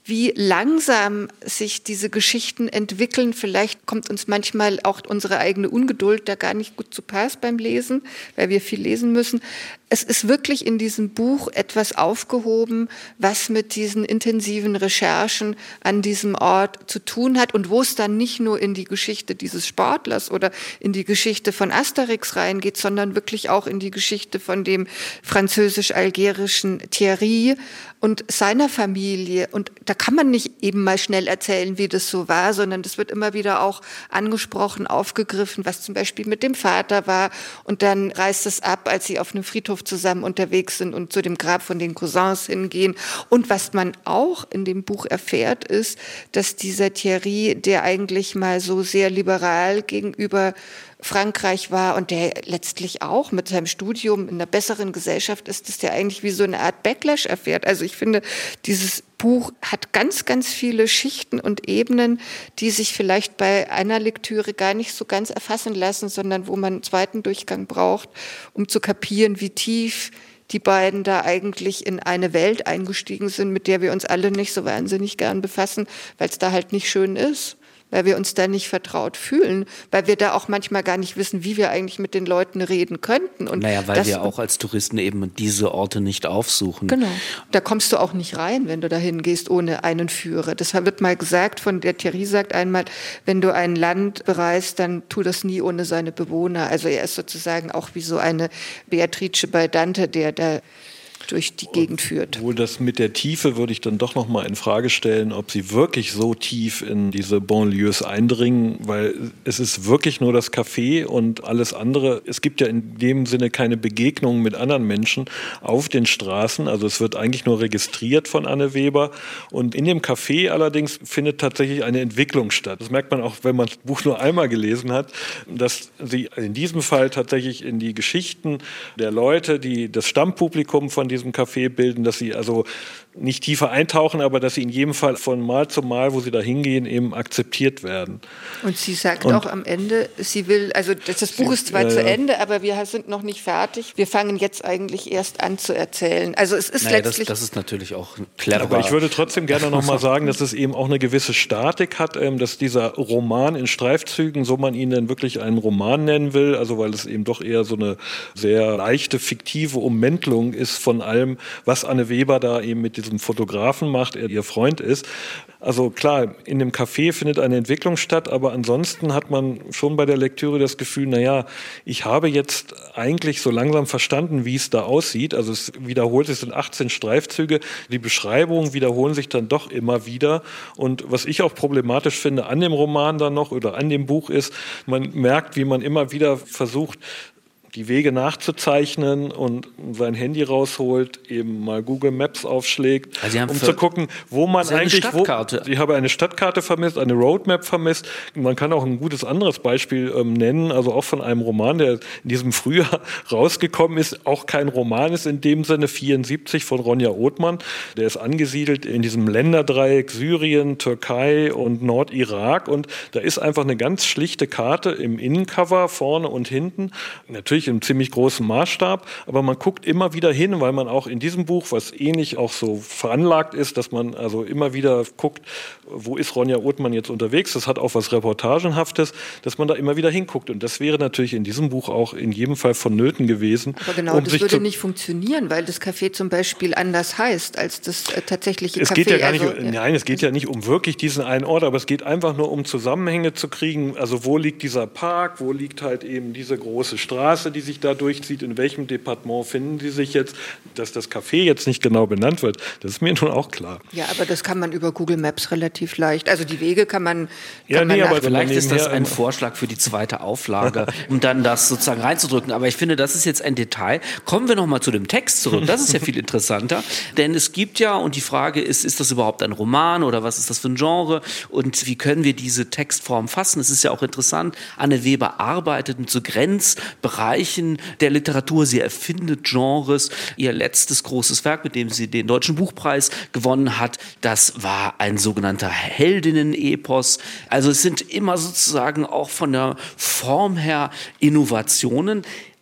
wie langsam sich diese Geschichten entwickeln. Vielleicht kommt uns manchmal auch unsere eigene Ungeduld da gar nicht gut zu Pass beim Lesen, weil wir viel lesen müssen. Es ist wirklich in diesem Buch etwas aufgehoben, was mit diesen intensiven Recherchen an diesem Ort zu tun hat und wo es dann nicht nur in die Geschichte dieses Sportlers oder in die Geschichte von Asterix reingeht, sondern wirklich auch in die Geschichte von dem französisch-algerischen Thierry und seiner Familie. Und da kann man nicht eben mal schnell erzählen, wie das so war, sondern das wird immer wieder auch angesprochen, aufgegriffen, was zum Beispiel mit dem Vater war. Und dann reißt es ab, als sie auf einem Friedhof zusammen unterwegs sind und zu dem Grab von den Cousins hingehen. Und was man auch in dem Buch erfährt, ist, dass dieser Thierry, der eigentlich mal so sehr liberal gegenüber Frankreich war und der letztlich auch mit seinem Studium in einer besseren Gesellschaft ist, dass der eigentlich wie so eine Art Backlash erfährt. Also ich finde, dieses Buch hat ganz, ganz viele Schichten und Ebenen, die sich vielleicht bei einer Lektüre gar nicht so ganz erfassen lassen, sondern wo man einen zweiten Durchgang braucht, um zu kapieren, wie tief die beiden da eigentlich in eine Welt eingestiegen sind, mit der wir uns alle nicht so wahnsinnig gern befassen, weil es da halt nicht schön ist, weil wir uns da nicht vertraut fühlen, weil wir da auch manchmal gar nicht wissen, wie wir eigentlich mit den Leuten reden könnten. Und naja, weil das, wir auch als Touristen eben diese Orte nicht aufsuchen. Genau. Da kommst du auch nicht rein, wenn du da hingehst ohne einen Führer. Das wird mal gesagt, von der Thierry sagt einmal, wenn du ein Land bereist, dann tu das nie ohne seine Bewohner. Also er ist sozusagen auch wie so eine Beatrice bei Dante, der da durch die Gegend führt. Obwohl das mit der Tiefe würde ich dann doch noch mal in Frage stellen, ob sie wirklich so tief in diese Banlieues eindringen, weil es ist wirklich nur das Café und alles andere. Es gibt ja in dem Sinne keine Begegnungen mit anderen Menschen auf den Straßen. Also es wird eigentlich nur registriert von Anne Weber. Und in dem Café allerdings findet tatsächlich eine Entwicklung statt. Das merkt man auch, wenn man das Buch nur einmal gelesen hat, dass sie in diesem Fall tatsächlich in die Geschichten der Leute, die das Stammpublikum von diesem Café bilden, dass sie also nicht tiefer eintauchen, aber dass sie in jedem Fall von Mal zu Mal, wo sie da hingehen, eben akzeptiert werden. Und sie sagt Und auch am Ende, sie will, also das, das Buch ist zwar äh, zu Ende, aber wir sind noch nicht fertig. Wir fangen jetzt eigentlich erst an zu erzählen. Also es ist naja, letztlich... Das, das ist natürlich auch clever. Aber ich würde trotzdem gerne noch mal sagen, dass es eben auch eine gewisse Statik hat, dass dieser Roman in Streifzügen, so man ihn denn wirklich einen Roman nennen will, also weil es eben doch eher so eine sehr leichte, fiktive Ummäntelung ist von allem, was Anne Weber da eben mit diesem Fotografen macht, er ihr Freund ist. Also klar, in dem Café findet eine Entwicklung statt, aber ansonsten hat man schon bei der Lektüre das Gefühl, naja, ich habe jetzt eigentlich so langsam verstanden, wie es da aussieht. Also es wiederholt sich, es sind achtzehn Streifzüge, die Beschreibungen wiederholen sich dann doch immer wieder. Und was ich auch problematisch finde an dem Roman dann noch oder an dem Buch ist, man merkt, wie man immer wieder versucht, die Wege nachzuzeichnen und sein Handy rausholt, eben mal Google Maps aufschlägt, also um zu gucken, wo man Sie haben eigentlich... eine Stadtkarte. Wo, ich habe eine Stadtkarte vermisst, eine Roadmap vermisst. Man kann auch ein gutes anderes Beispiel ähm, nennen, also auch von einem Roman, der in diesem Frühjahr rausgekommen ist, auch kein Roman ist in dem Sinne, vierundsiebzig von Ronja Othmann. Der ist angesiedelt in diesem Länderdreieck Syrien, Türkei und Nordirak und da ist einfach eine ganz schlichte Karte im Innencover, vorne und hinten. Natürlich im ziemlich großen Maßstab, aber man guckt immer wieder hin, weil man auch in diesem Buch, was ähnlich auch so veranlagt ist, dass man also immer wieder guckt, wo ist Ronja Othmann jetzt unterwegs, das hat auch was Reportagenhaftes, dass man da immer wieder hinguckt und das wäre natürlich in diesem Buch auch in jedem Fall vonnöten gewesen. Aber genau, um das sich würde zu nicht funktionieren, weil das Café zum Beispiel anders heißt als das äh, tatsächliche es Café. Geht ja gar nicht, also, um, nein, es geht ja nicht um wirklich diesen einen Ort, aber es geht einfach nur um Zusammenhänge zu kriegen, also wo liegt dieser Park, wo liegt halt eben diese große Straße, die sich da durchzieht, in welchem Departement finden sie sich jetzt, dass das Café jetzt nicht genau benannt wird, das ist mir nun auch klar. Ja, aber das kann man über Google Maps relativ leicht, also die Wege kann man, kann ja, man nee, aber vielleicht ist das ein ein Vorschlag für die zweite Auflage, um dann das sozusagen reinzudrücken, aber ich finde, das ist jetzt ein Detail. Kommen wir noch mal zu dem Text zurück, das ist ja viel interessanter, denn es gibt ja, und die Frage ist, ist das überhaupt ein Roman oder was ist das für ein Genre und wie können wir diese Textform fassen? Es ist ja auch interessant, Anne Weber arbeitet mit so Grenzbereichen der Literatur. Sie erfindet Genres. Ihr letztes großes Werk, mit dem sie den Deutschen Buchpreis gewonnen hat, das war ein sogenannter Heldinnen-Epos. Also es sind immer sozusagen auch von der Form her Innovationen.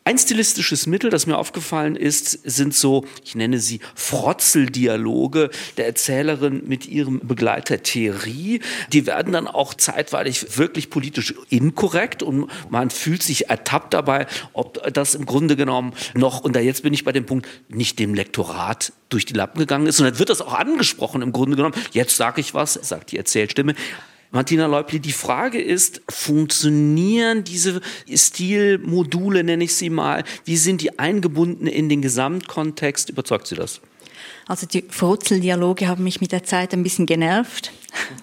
Ein stilistisches Mittel, das mir aufgefallen ist, sind so, ich nenne sie Frotzeldialoge der Erzählerin mit ihrem Begleiter Thierry. Die werden dann auch zeitweilig wirklich politisch inkorrekt und man fühlt sich ertappt dabei, ob das im Grunde genommen noch, und da jetzt bin ich bei dem Punkt, nicht dem Lektorat durch die Lappen gegangen ist. Und dann wird das auch angesprochen im Grunde genommen. Jetzt sage ich was, sagt die Erzählstimme. Martina Leupli, die Frage ist, funktionieren diese Stilmodule, nenne ich sie mal, wie sind die eingebunden in den Gesamtkontext? Überzeugt Sie das? Also die Frotzeldialoge haben mich mit der Zeit ein bisschen genervt.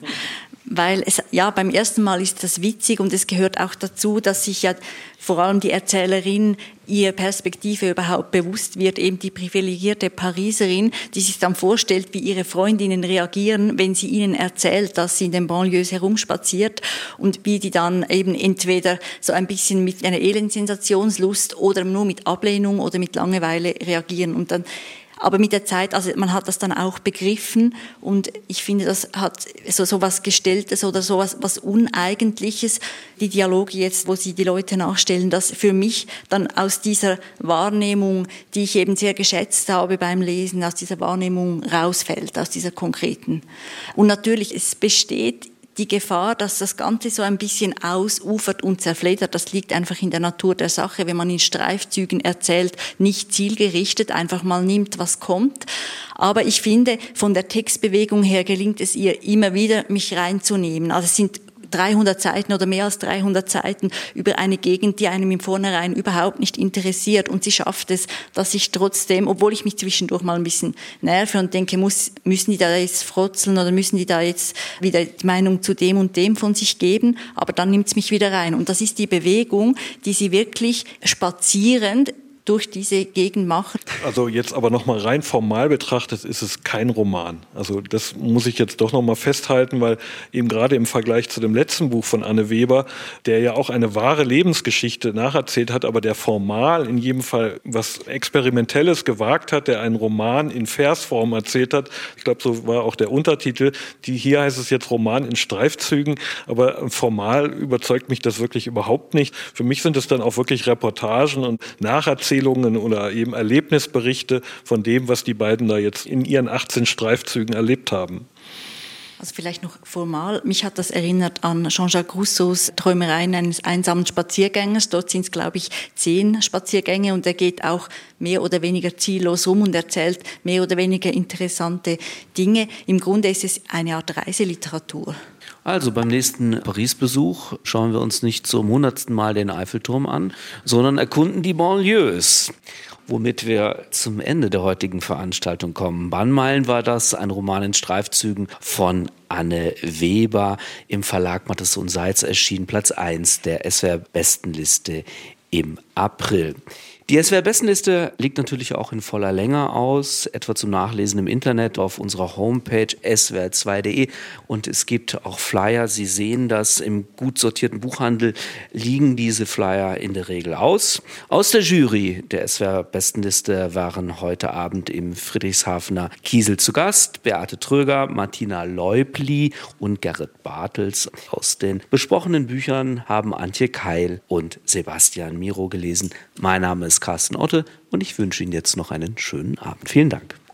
Weil es, ja, beim ersten Mal ist das witzig und es gehört auch dazu, dass sich ja vor allem die Erzählerin ihrer Perspektive überhaupt bewusst wird, eben die privilegierte Pariserin, die sich dann vorstellt, wie ihre Freundinnen reagieren, wenn sie ihnen erzählt, dass sie in den Banlieues herumspaziert und wie die dann eben entweder so ein bisschen mit einer Elendsensationslust oder nur mit Ablehnung oder mit Langeweile reagieren und dann aber mit der Zeit, also man hat das dann auch begriffen und ich finde, das hat so, so was Gestelltes oder so was, was Uneigentliches, die Dialoge jetzt, wo sie die Leute nachstellen, das für mich dann aus dieser Wahrnehmung, die ich eben sehr geschätzt habe beim Lesen, aus dieser Wahrnehmung rausfällt, aus dieser konkreten. Und natürlich, es besteht die Gefahr, dass das Ganze so ein bisschen ausufert und zerfledert. Das liegt einfach in der Natur der Sache, wenn man in Streifzügen erzählt, nicht zielgerichtet, einfach mal nimmt, was kommt. Aber ich finde, von der Textbewegung her gelingt es ihr immer wieder, mich reinzunehmen. Also es sind dreihundert Seiten oder mehr als dreihundert Seiten über eine Gegend, die einem im Vornherein überhaupt nicht interessiert. Und sie schafft es, dass ich trotzdem, obwohl ich mich zwischendurch mal ein bisschen nerve und denke, muss, müssen die da jetzt frotzeln oder müssen die da jetzt wieder die Meinung zu dem und dem von sich geben, aber dann nimmt es mich wieder rein. Und das ist die Bewegung, die sie wirklich spazierend durch diese Gegend machen. Also jetzt aber nochmal rein formal betrachtet ist es kein Roman. Also das muss ich jetzt doch nochmal festhalten, weil eben gerade im Vergleich zu dem letzten Buch von Anne Weber, der ja auch eine wahre Lebensgeschichte nacherzählt hat, aber der formal in jedem Fall was Experimentelles gewagt hat, der einen Roman in Versform erzählt hat. Ich glaube, so war auch der Untertitel. Die, hier heißt es jetzt Roman in Streifzügen, aber formal überzeugt mich das wirklich überhaupt nicht. Für mich sind es dann auch wirklich Reportagen und Nacherzählungen oder eben Erlebnisberichte von dem, was die beiden da jetzt in ihren achtzehn Streifzügen erlebt haben. Also vielleicht noch formal, mich hat das erinnert an Jean-Jacques Rousseaus Träumereien eines einsamen Spaziergängers. Dort sind es, glaube ich, zehn Spaziergänge und er geht auch mehr oder weniger ziellos rum und erzählt mehr oder weniger interessante Dinge. Im Grunde ist es eine Art Reiseliteratur. Also beim nächsten Paris-Besuch schauen wir uns nicht zum hundertsten Mal den Eiffelturm an, sondern erkunden die Banlieues. Womit wir zum Ende der heutigen Veranstaltung kommen. Bannmeilen war das, ein Roman in Streifzügen von Anne Weber. Im Verlag Mattes und Seitz erschienen, Platz eins der S W R-Bestenliste im April. Die S W R-Bestenliste liegt natürlich auch in voller Länge aus, etwa zum Nachlesen im Internet auf unserer Homepage s w r zwei punkt d e und es gibt auch Flyer. Sie sehen das, im gut sortierten Buchhandel liegen diese Flyer in der Regel aus. Aus der Jury der S W R-Bestenliste waren heute Abend im Friedrichshafener Kiesel zu Gast Beate Tröger, Martina Leupli und Gerrit Bartels. Aus den besprochenen Büchern haben Antje Keil und Sebastian Miro gelesen. Mein Name ist Carsten Otte und ich wünsche Ihnen jetzt noch einen schönen Abend. Vielen Dank.